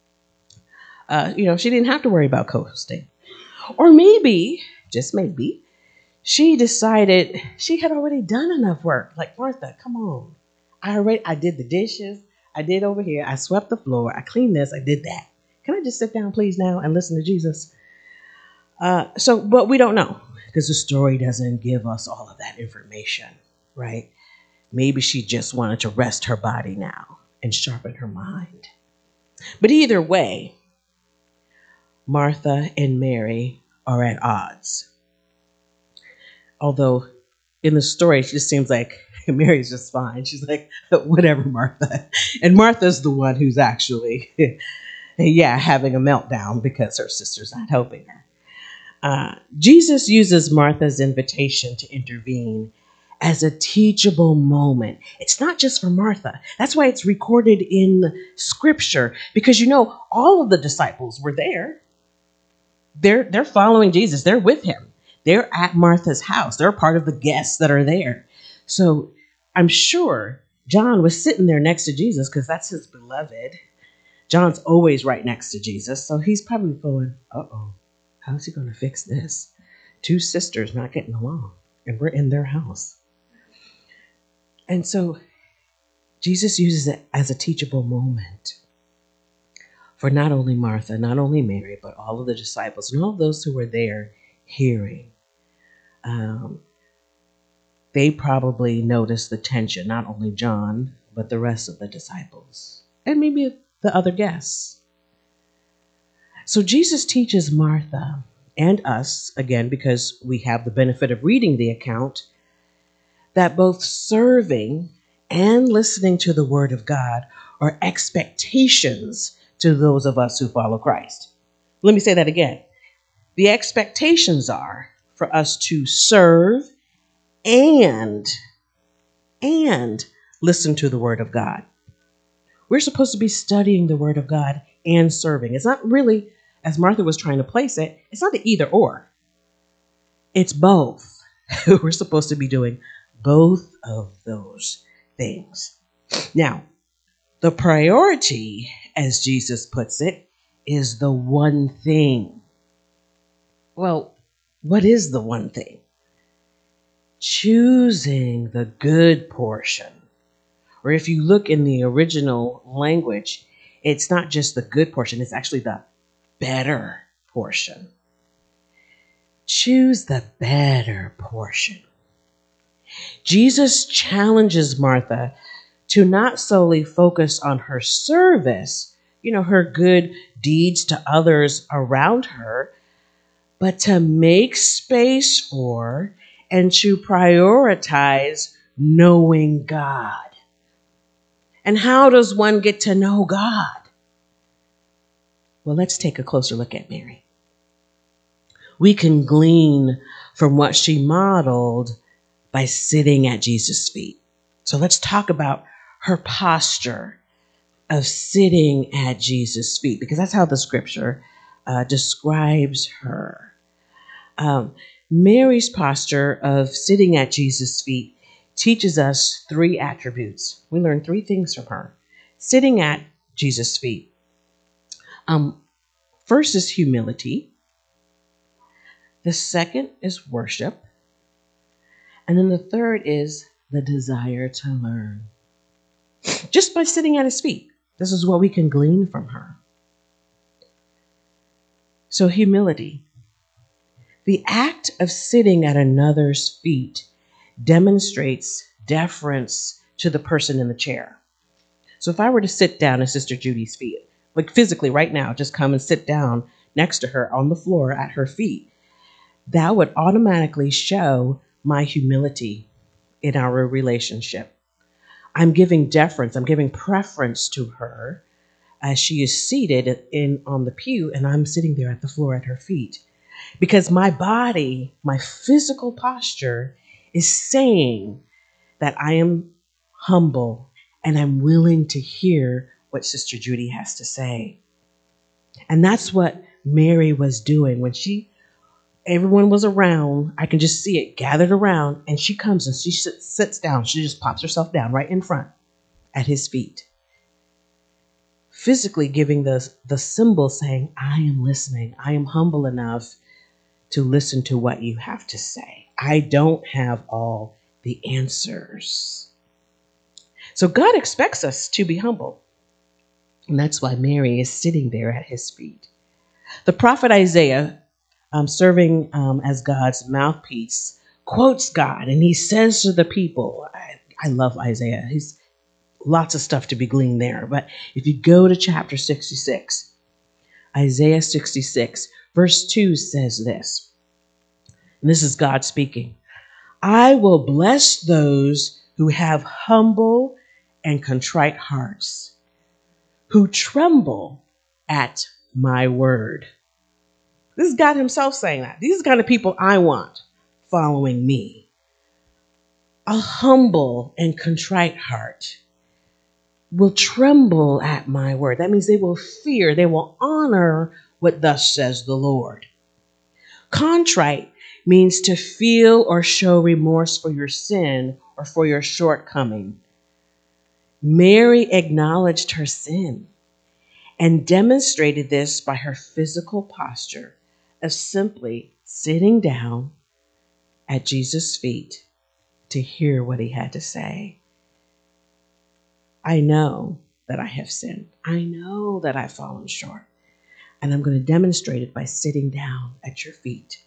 She didn't have to worry about co-hosting. Or maybe, just maybe, she decided she had already done enough work. Like, Martha, come on. I did the dishes. I did over here. I swept the floor. I cleaned this. I did that. Can I just sit down, please, now and listen to Jesus? But we don't know, because the story doesn't give us all of that information, right? Maybe she just wanted to rest her body now and sharpen her mind. But either way, Martha and Mary are at odds. Although in the story, it just seems like Mary's just fine. She's like, whatever, Martha. And Martha's the one who's actually, having a meltdown because her sister's not helping her. Jesus uses Martha's invitation to intervene as a teachable moment. It's not just for Martha. That's why it's recorded in Scripture, because all of the disciples were there. They're following Jesus. They're with him. They're at Martha's house. They're part of the guests that are there. So I'm sure John was sitting there next to Jesus because that's his beloved. John's always right next to Jesus. So he's probably going, uh-oh, how's he going to fix this? Two sisters not getting along, and we're in their house. And so Jesus uses it as a teachable moment for not only Martha, not only Mary, but all of the disciples and all those who were there hearing. They probably noticed the tension, not only John, but the rest of the disciples, and maybe the other guests. So Jesus teaches Martha and us, again, because we have the benefit of reading the account, that both serving and listening to the word of God are expectations to those of us who follow Christ. Let me say that again. The expectations are for us to serve and listen to the word of God. We're supposed to be studying the word of God and serving. It's not really, as Martha was trying to place it, it's not the either or. It's both. We're supposed to be doing both of those things. Now, the priority, as Jesus puts it, is the one thing. Well, what is the one thing? Choosing the good portion. Or if you look in the original language, it's not just the good portion, it's actually the better portion. Choose the better portion. Jesus challenges Martha to not solely focus on her service, her good deeds to others around her, but to make space for and to prioritize knowing God. And how does one get to know God? Well, let's take a closer look at Mary. We can glean from what she modeled by sitting at Jesus' feet. So let's talk about her posture of sitting at Jesus' feet, because that's how the scripture describes her. Mary's posture of sitting at Jesus' feet teaches us three attributes. We learn three things from her. Sitting at Jesus' feet. First is humility. The second is worship. And then the third is the desire to learn. Just by sitting at his feet, this is what we can glean from her. So humility. The act of sitting at another's feet demonstrates deference to the person in the chair. So if I were to sit down at Sister Judy's feet, like physically right now, just come and sit down next to her on the floor at her feet, that would automatically show my humility in our relationship. I'm giving deference, I'm giving preference to her as she is seated on the pew and I'm sitting there at the floor at her feet. Because my body, my physical posture is saying that I am humble and I'm willing to hear what Sister Judy has to say. And that's what Mary was doing when everyone was around. I can just see it gathered around, and she comes and she sits down. She just pops herself down right in front at his feet. Physically giving the symbol saying, I am listening. I am humble enough to listen to what you have to say. I don't have all the answers. So God expects us to be humble. And that's why Mary is sitting there at his feet. The prophet Isaiah, serving as God's mouthpiece, quotes God, and he says to the people, I love Isaiah. He's lots of stuff to be gleaned there. But if you go to chapter 66, Isaiah 66, verse 2 says this, and this is God speaking, I will bless those who have humble and contrite hearts, who tremble at my word. This is God himself saying that. These are the kind of people I want following me. A humble and contrite heart will tremble at my word. That means they will fear, they will honor what thus says the Lord. Contrite means to feel or show remorse for your sin or for your shortcoming. Mary acknowledged her sin and demonstrated this by her physical posture of simply sitting down at Jesus' feet to hear what he had to say. I know that I have sinned. I know that I've fallen short. And I'm going to demonstrate it by sitting down at your feet.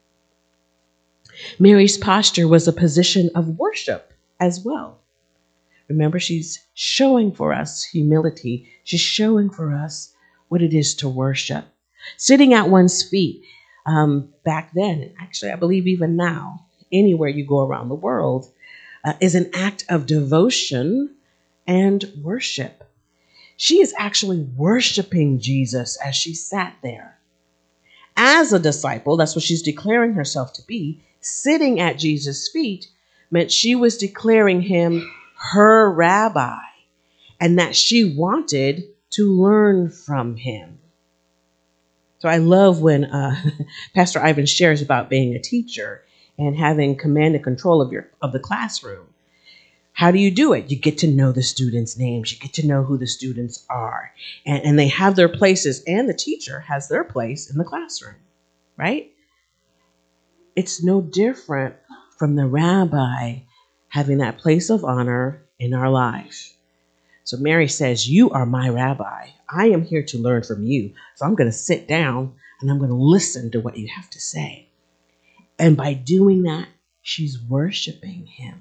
Mary's posture was a position of worship as well. Remember, she's showing for us humility. She's showing for us what it is to worship. Sitting at one's feet, back then, actually, I believe even now, anywhere you go around the world, is an act of devotion and worship. She is actually worshiping Jesus as she sat there. As a disciple, that's what she's declaring herself to be. Sitting at Jesus' feet meant she was declaring him her rabbi and that she wanted to learn from him. So I love when Pastor Ivan shares about being a teacher and having command and control of the classroom. How do you do it? You get to know the students' names. You get to know who the students are. And they have their places, and the teacher has their place in the classroom, right? It's no different from the rabbi having that place of honor in our life. So Mary says, you are my rabbi. I am here to learn from you. So I'm going to sit down and I'm going to listen to what you have to say. And by doing that, she's worshiping him.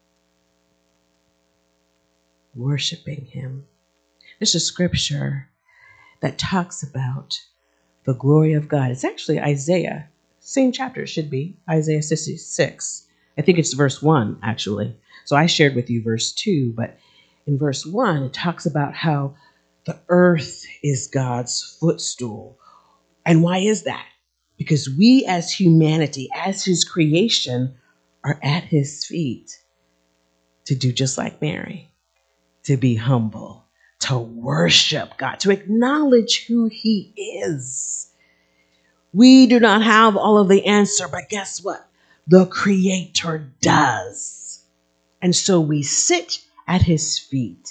Worshiping him. There's a scripture that talks about the glory of God. It's actually Isaiah. Same chapter it should be. Isaiah 66. I think it's verse 1, actually. So I shared with you verse 2, but in verse 1, it talks about how the earth is God's footstool. And why is that? Because we as humanity, as his creation, are at his feet to do just like Mary, to be humble, to worship God, to acknowledge who he is. We do not have all of the answer, but guess what? The Creator does. And so we sit at his feet.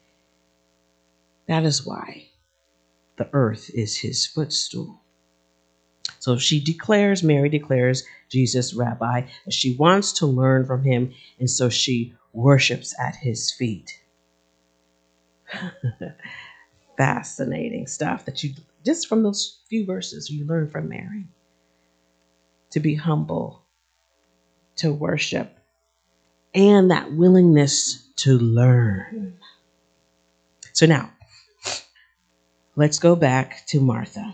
That is why the earth is his footstool. So Mary declares Jesus Rabbi, and she wants to learn from him, and so she worships at his feet. Fascinating stuff that you, just from those few verses, you learn from Mary. To be humble, to worship, and that willingness to learn. So now, let's go back to Martha.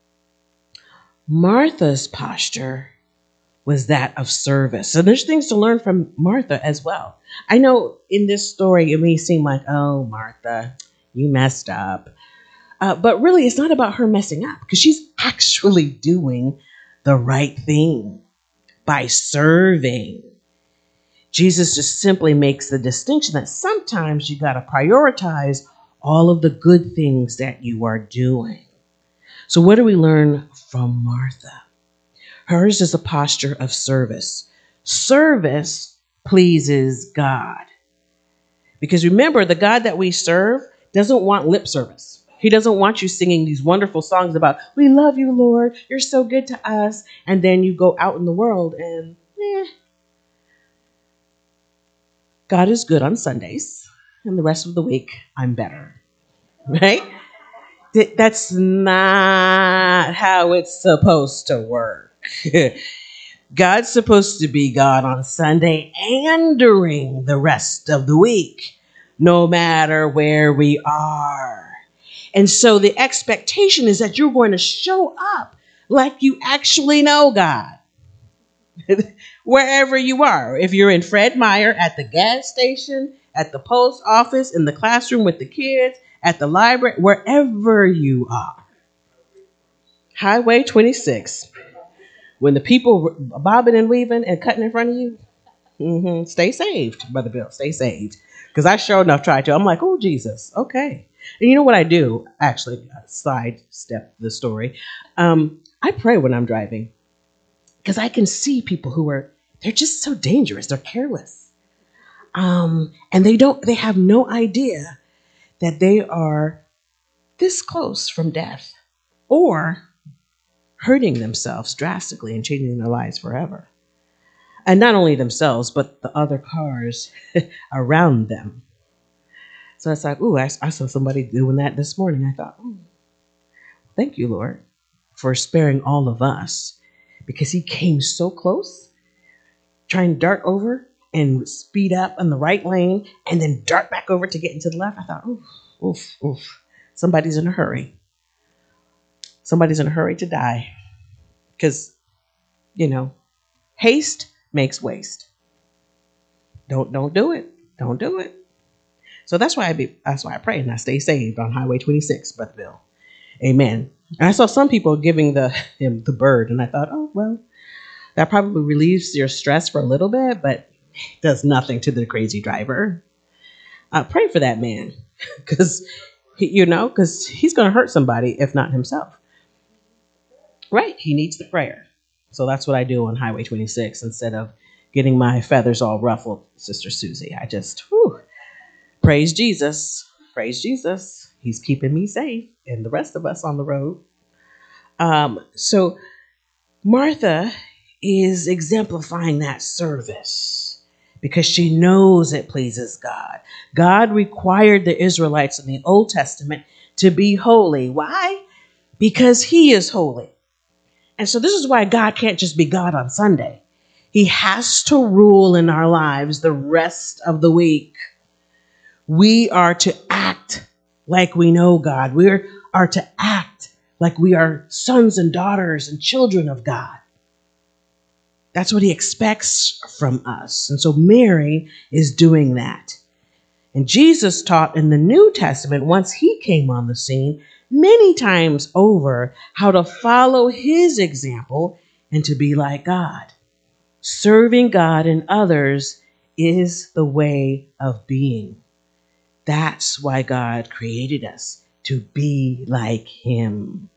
Martha's posture was that of service. So there's things to learn from Martha as well. I know in this story, it may seem like, oh, Martha, you messed up. But really, it's not about her messing up because she's actually doing the right thing by serving. Jesus just simply makes the distinction that sometimes you got to prioritize all of the good things that you are doing. So what do we learn from Martha? Hers is a posture of service. Service pleases God. Because remember, the God that we serve doesn't want lip service. He doesn't want you singing these wonderful songs about, we love you, Lord, you're so good to us. And then you go out in the world and, God is good on Sundays. And the rest of the week, I'm better. Right? That's not how it's supposed to work. God's supposed to be God on Sunday and during the rest of the week, no matter where we are. And so the expectation is that you're going to show up like you actually know God. Wherever you are. If you're in Fred Meyer, at the gas station, at the post office, in the classroom with the kids, at the library, wherever you are. Highway 26. When the people bobbing and weaving and cutting in front of you, Stay saved, Brother Bill. Stay saved. Because I sure enough tried to. I'm like, oh, Jesus. Okay. And you know what I do? Actually, sidestep the story. I pray when I'm driving because I can see people they're just so dangerous. They're careless. And they have no idea that they are this close from death or hurting themselves drastically and changing their lives forever. And not only themselves, but the other cars around them. So it's like, ooh, I saw somebody doing that this morning. I thought, thank you, Lord, for sparing all of us, because he came so close, trying to dart over and speed up in the right lane and then dart back over to get into the left. I thought, oof. Somebody's in a hurry. Somebody's in a hurry to die. Because, haste makes waste. Don't do it. Don't do it. So that's why I pray and I stay saved on Highway 26, Brother Bill. Amen. And I saw some people giving him the bird, and I thought, oh well, that probably relieves your stress for a little bit, but does nothing to the crazy driver. Pray for that man, because he's going to hurt somebody if not himself. Right? He needs the prayer. So that's what I do on Highway 26 instead of getting my feathers all ruffled, Sister Susie. I just, praise Jesus. Praise Jesus. He's keeping me safe and the rest of us on the road. So Martha is exemplifying that service because she knows it pleases God. God required the Israelites in the Old Testament to be holy. Why? Because he is holy. And so this is why God can't just be God on Sunday. He has to rule in our lives the rest of the week. We are to act like we know God. We are to act like we are sons and daughters and children of God. That's what he expects from us. And so Mary is doing that. And Jesus taught in the New Testament, once he came on the scene, many times over, how to follow his example and to be like God. Serving God and others is the way of being. That's why God created us, to be like him.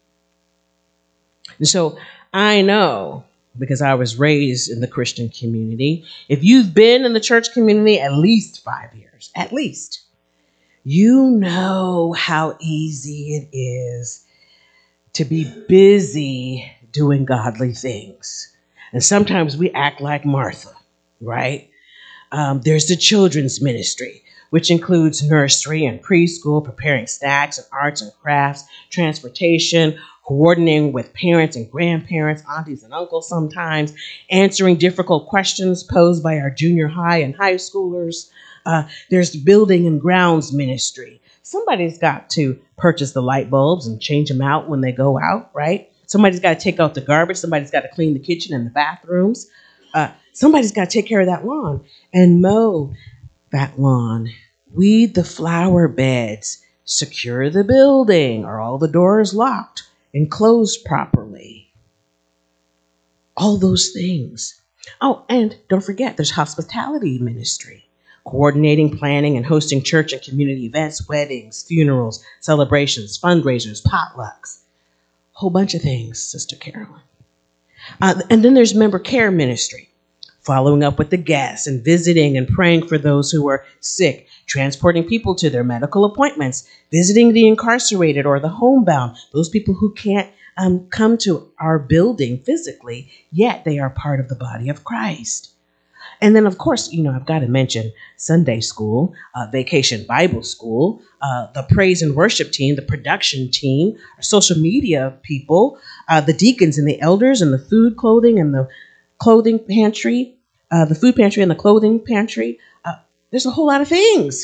And so I know, because I was raised in the Christian community, if you've been in the church community at least 5 years, at least, you know how easy it is to be busy doing godly things. And sometimes we act like Martha, right? There's the children's ministry, which includes nursery and preschool, preparing snacks and arts and crafts, transportation, coordinating with parents and grandparents, aunties and uncles sometimes, answering difficult questions posed by our junior high and high schoolers. There's building and grounds ministry. Somebody's got to purchase the light bulbs and change them out when they go out, right? Somebody's got to take out the garbage. Somebody's got to clean the kitchen and the bathrooms. Somebody's got to take care of that lawn and mow that lawn, weed the flower beds, secure the building. Are all the doors locked and closed properly? All those things. Oh, and don't forget, there's hospitality ministry, coordinating, planning, and hosting church and community events, weddings, funerals, celebrations, fundraisers, potlucks. Whole bunch of things, Sister Carolyn. And then there's member care ministry, following up with the guests and visiting and praying for those who are sick, transporting people to their medical appointments, visiting the incarcerated or the homebound, those people who can't come to our building physically, yet they are part of the body of Christ. And then, of course, I've got to mention Sunday school, Vacation Bible School, the praise and worship team, the production team, our social media people, the deacons and the elders, and the food, clothing, and the clothing pantry, the food pantry and the clothing pantry. There's a whole lot of things.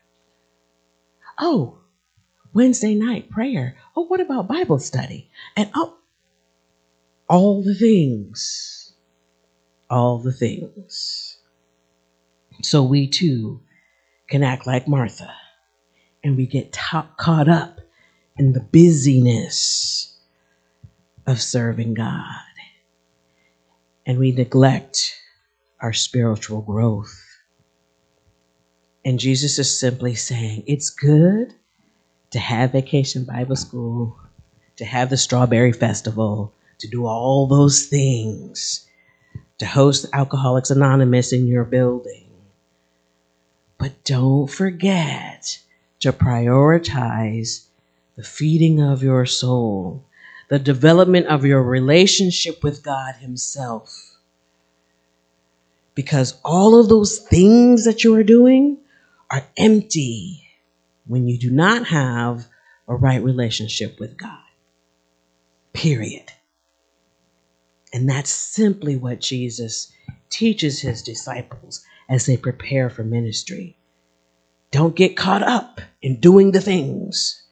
Oh, Wednesday night prayer. Oh, what about Bible study? And all the things. All the things. So we too can act like Martha, and we get caught up in the busyness of serving God. And we neglect our spiritual growth. And Jesus is simply saying, it's good to have Vacation Bible School, to have the Strawberry Festival, to do all those things, to host Alcoholics Anonymous in your building. But don't forget to prioritize the feeding of your soul, the development of your relationship with God Himself. Because all of those things that you are doing are empty when you do not have a right relationship with God. Period. And that's simply what Jesus teaches His disciples as they prepare for ministry. Don't get caught up in doing the things.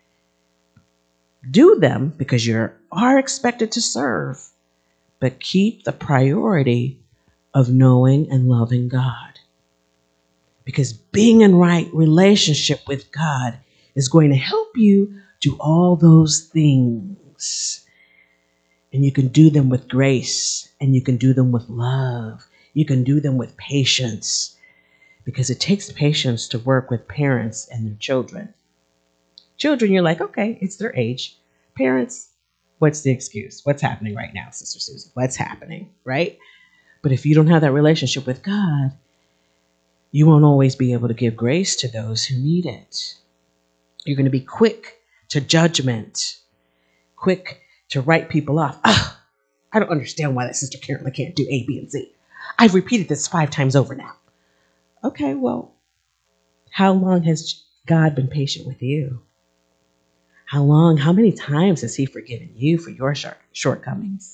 Do them because you are expected to serve, but keep the priority of knowing and loving God. Because being in right relationship with God is going to help you do all those things. And you can do them with grace, and you can do them with love. You can do them with patience, because it takes patience to work with parents and their children. Children, you're like, okay, it's their age. Parents, what's the excuse? What's happening right now, Sister Susie? What's happening, right? But if you don't have that relationship with God, you won't always be able to give grace to those who need it. You're going to be quick to judgment, quick to write people off. I don't understand why that Sister Karen can't do A, B, and Z. I've repeated this 5 times over now. Okay, well, how long has God been patient with you? How many times has He forgiven you for your shortcomings?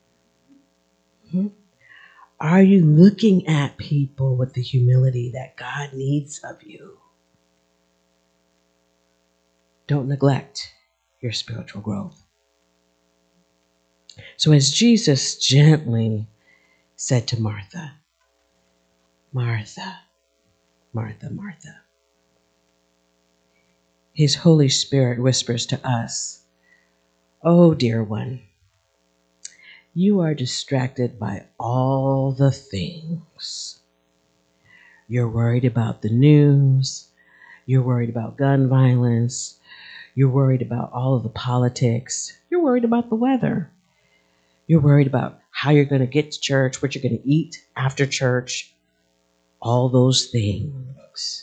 Are you looking at people with the humility that God needs of you? Don't neglect your spiritual growth. So as Jesus gently said to Martha, Martha, Martha, Martha, His Holy Spirit whispers to us, oh, dear one, you are distracted by all the things. You're worried about the news. You're worried about gun violence. You're worried about all of the politics. You're worried about the weather. You're worried about how you're going to get to church, what you're going to eat after church, all those things.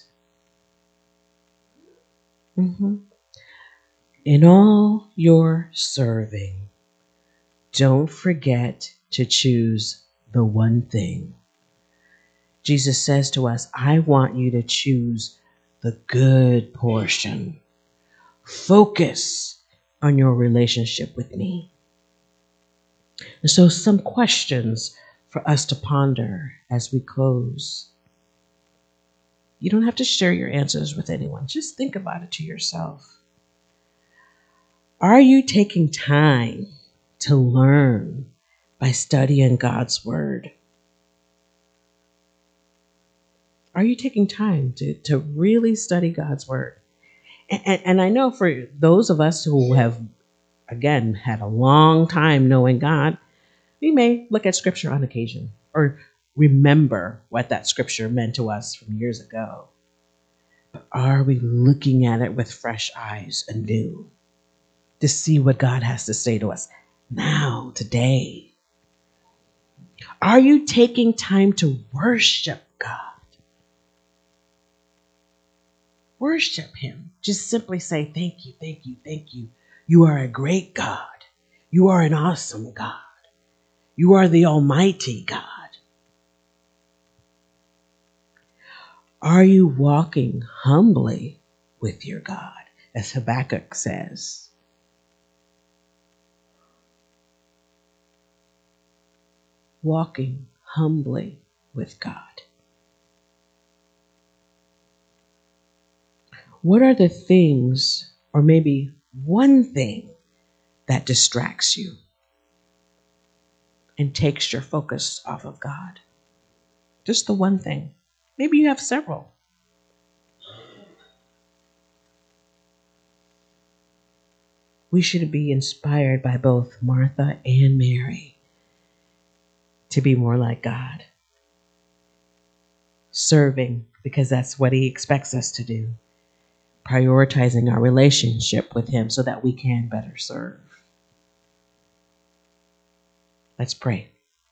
In all your serving, don't forget to choose the one thing. Jesus says to us, I want you to choose the good portion. Focus on your relationship with me. And so some questions for us to ponder as we close. You don't have to share your answers with anyone. Just think about it to yourself. Are you taking time to learn by studying God's Word? Are you taking time to really study God's Word? And I know for those of us who have, again, had a long time knowing God, we may look at Scripture on occasion or remember what that Scripture meant to us from years ago. But are we looking at it with fresh eyes anew to see what God has to say to us now, today? Are you taking time to worship God? Worship Him. Just simply say, thank you, thank you, thank you. You are a great God. You are an awesome God. You are the Almighty God. Are you walking humbly with your God, as Habakkuk says? Walking humbly with God. What are the things, or maybe one thing, that distracts you and takes your focus off of God? Just the one thing. Maybe you have several. We should be inspired by both Martha and Mary to be more like God. serving, because that's what he expects us to do. Prioritizing our relationship with him so that we can better serve. Let's pray.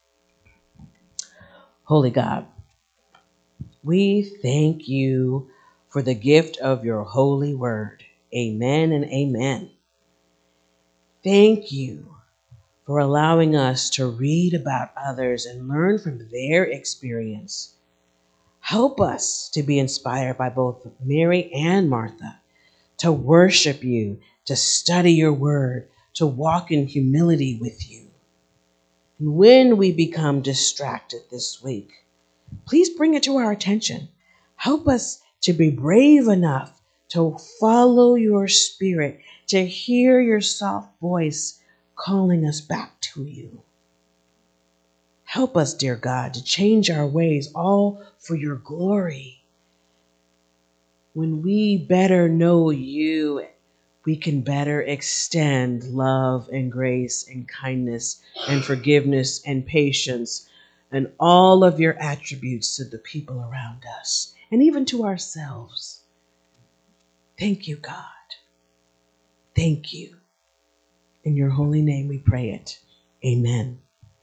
Holy God, we thank you for the gift of your holy word. Amen and amen. Thank you for allowing us to read about others and learn from their experience. Help us to be inspired by both Mary and Martha, to worship you, to study your word, to walk in humility with you. And when we become distracted this week, please bring it to our attention. Help us to be brave enough to follow your spirit, to hear your soft voice calling us back to you. Help us, dear God, to change our ways, all for your glory. When we better know you, we can better extend love and grace and kindness and forgiveness and patience and all of your attributes to the people around us and even to ourselves. Thank you, God. Thank you. In your holy name we pray it. Amen.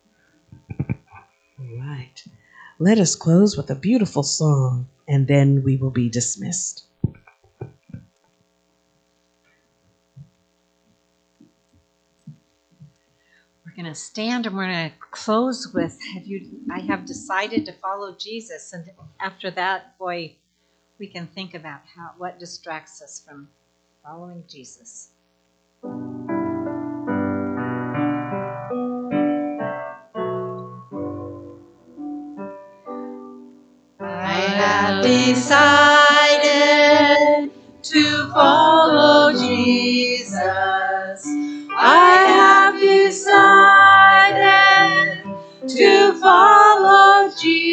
All right. Let us close with a beautiful song, and then we will be dismissed. We're going to stand and we're going to close with, I have decided to follow Jesus. And after that, boy, we can think about what distracts us from following Jesus. I have decided to follow Jesus. I have decided to follow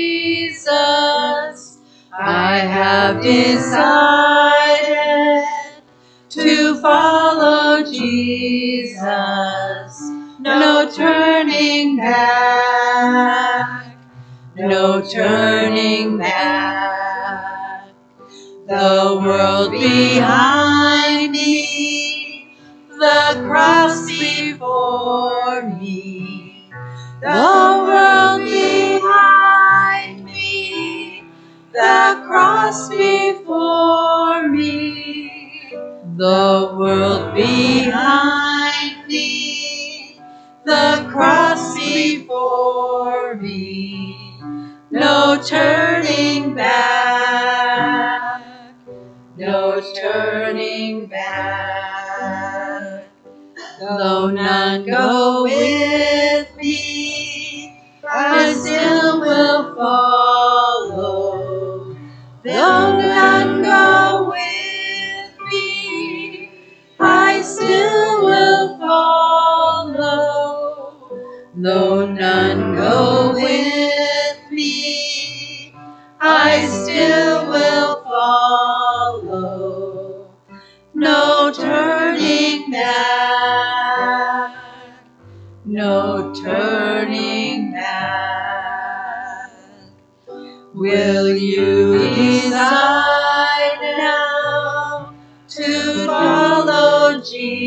Jesus. I have decided to follow Jesus. No turning back. No turning back. The world behind me, the cross before me. The world behind me, the cross before me. The world behind me, the cross before me. No turning back, no turning back. Though none go with me, I still will follow. Though none go with me, I still will follow. Though none go with me, I still will follow. No turning back, no turning back. Will you decide now to follow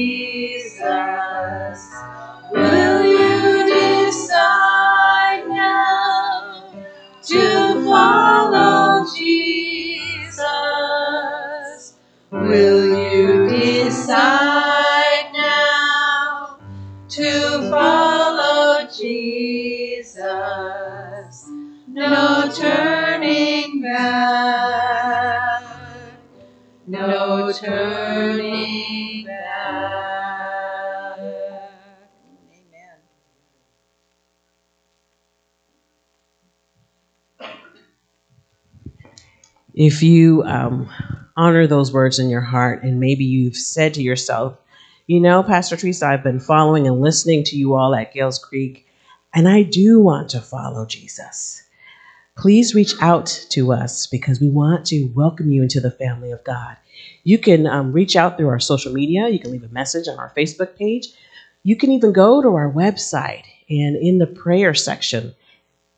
Jesus? Will you decide now to follow Jesus? Will you decide now to follow Jesus? No turning back, no turning back. Amen. If you honor those words in your heart, and maybe you've said to yourself, Pastor Teresa, I've been following and listening to you all at Gales Creek, and I do want to follow Jesus. Please reach out to us because we want to welcome you into the family of God. You can reach out through our social media. You can leave a message on our Facebook page. You can even go to our website, and in the prayer section,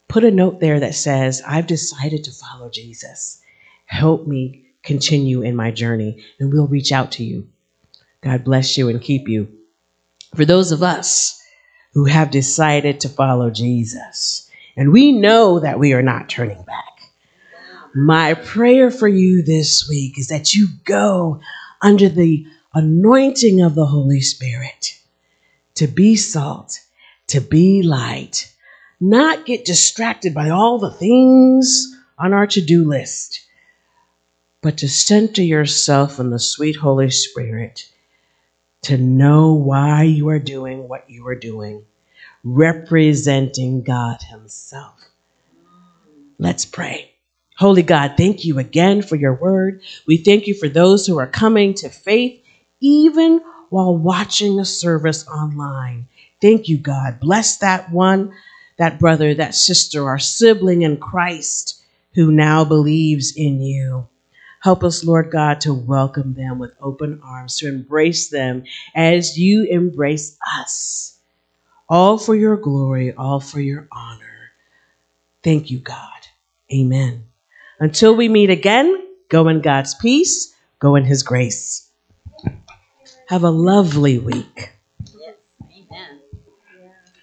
put a note there that says, I've decided to follow Jesus. Help me continue in my journey, and we'll reach out to you. God bless you and keep you. For those of us who have decided to follow Jesus, and we know that we are not turning back, my prayer for you this week is that you go under the anointing of the Holy Spirit to be salt, to be light, not get distracted by all the things on our to-do list, but to center yourself in the sweet Holy Spirit, to know why you are doing what you are doing, representing God Himself. Let's pray. Holy God, thank you again for your word. We thank you for those who are coming to faith, even while watching a service online. Thank you, God. Bless that one, that brother, that sister, our sibling in Christ who now believes in you. Help us, Lord God, to welcome them with open arms, to embrace them as you embrace us. All for your glory, all for your honor. Thank you, God. Amen. Until we meet again, go in God's peace, go in His grace. Have a lovely week. Yes, amen.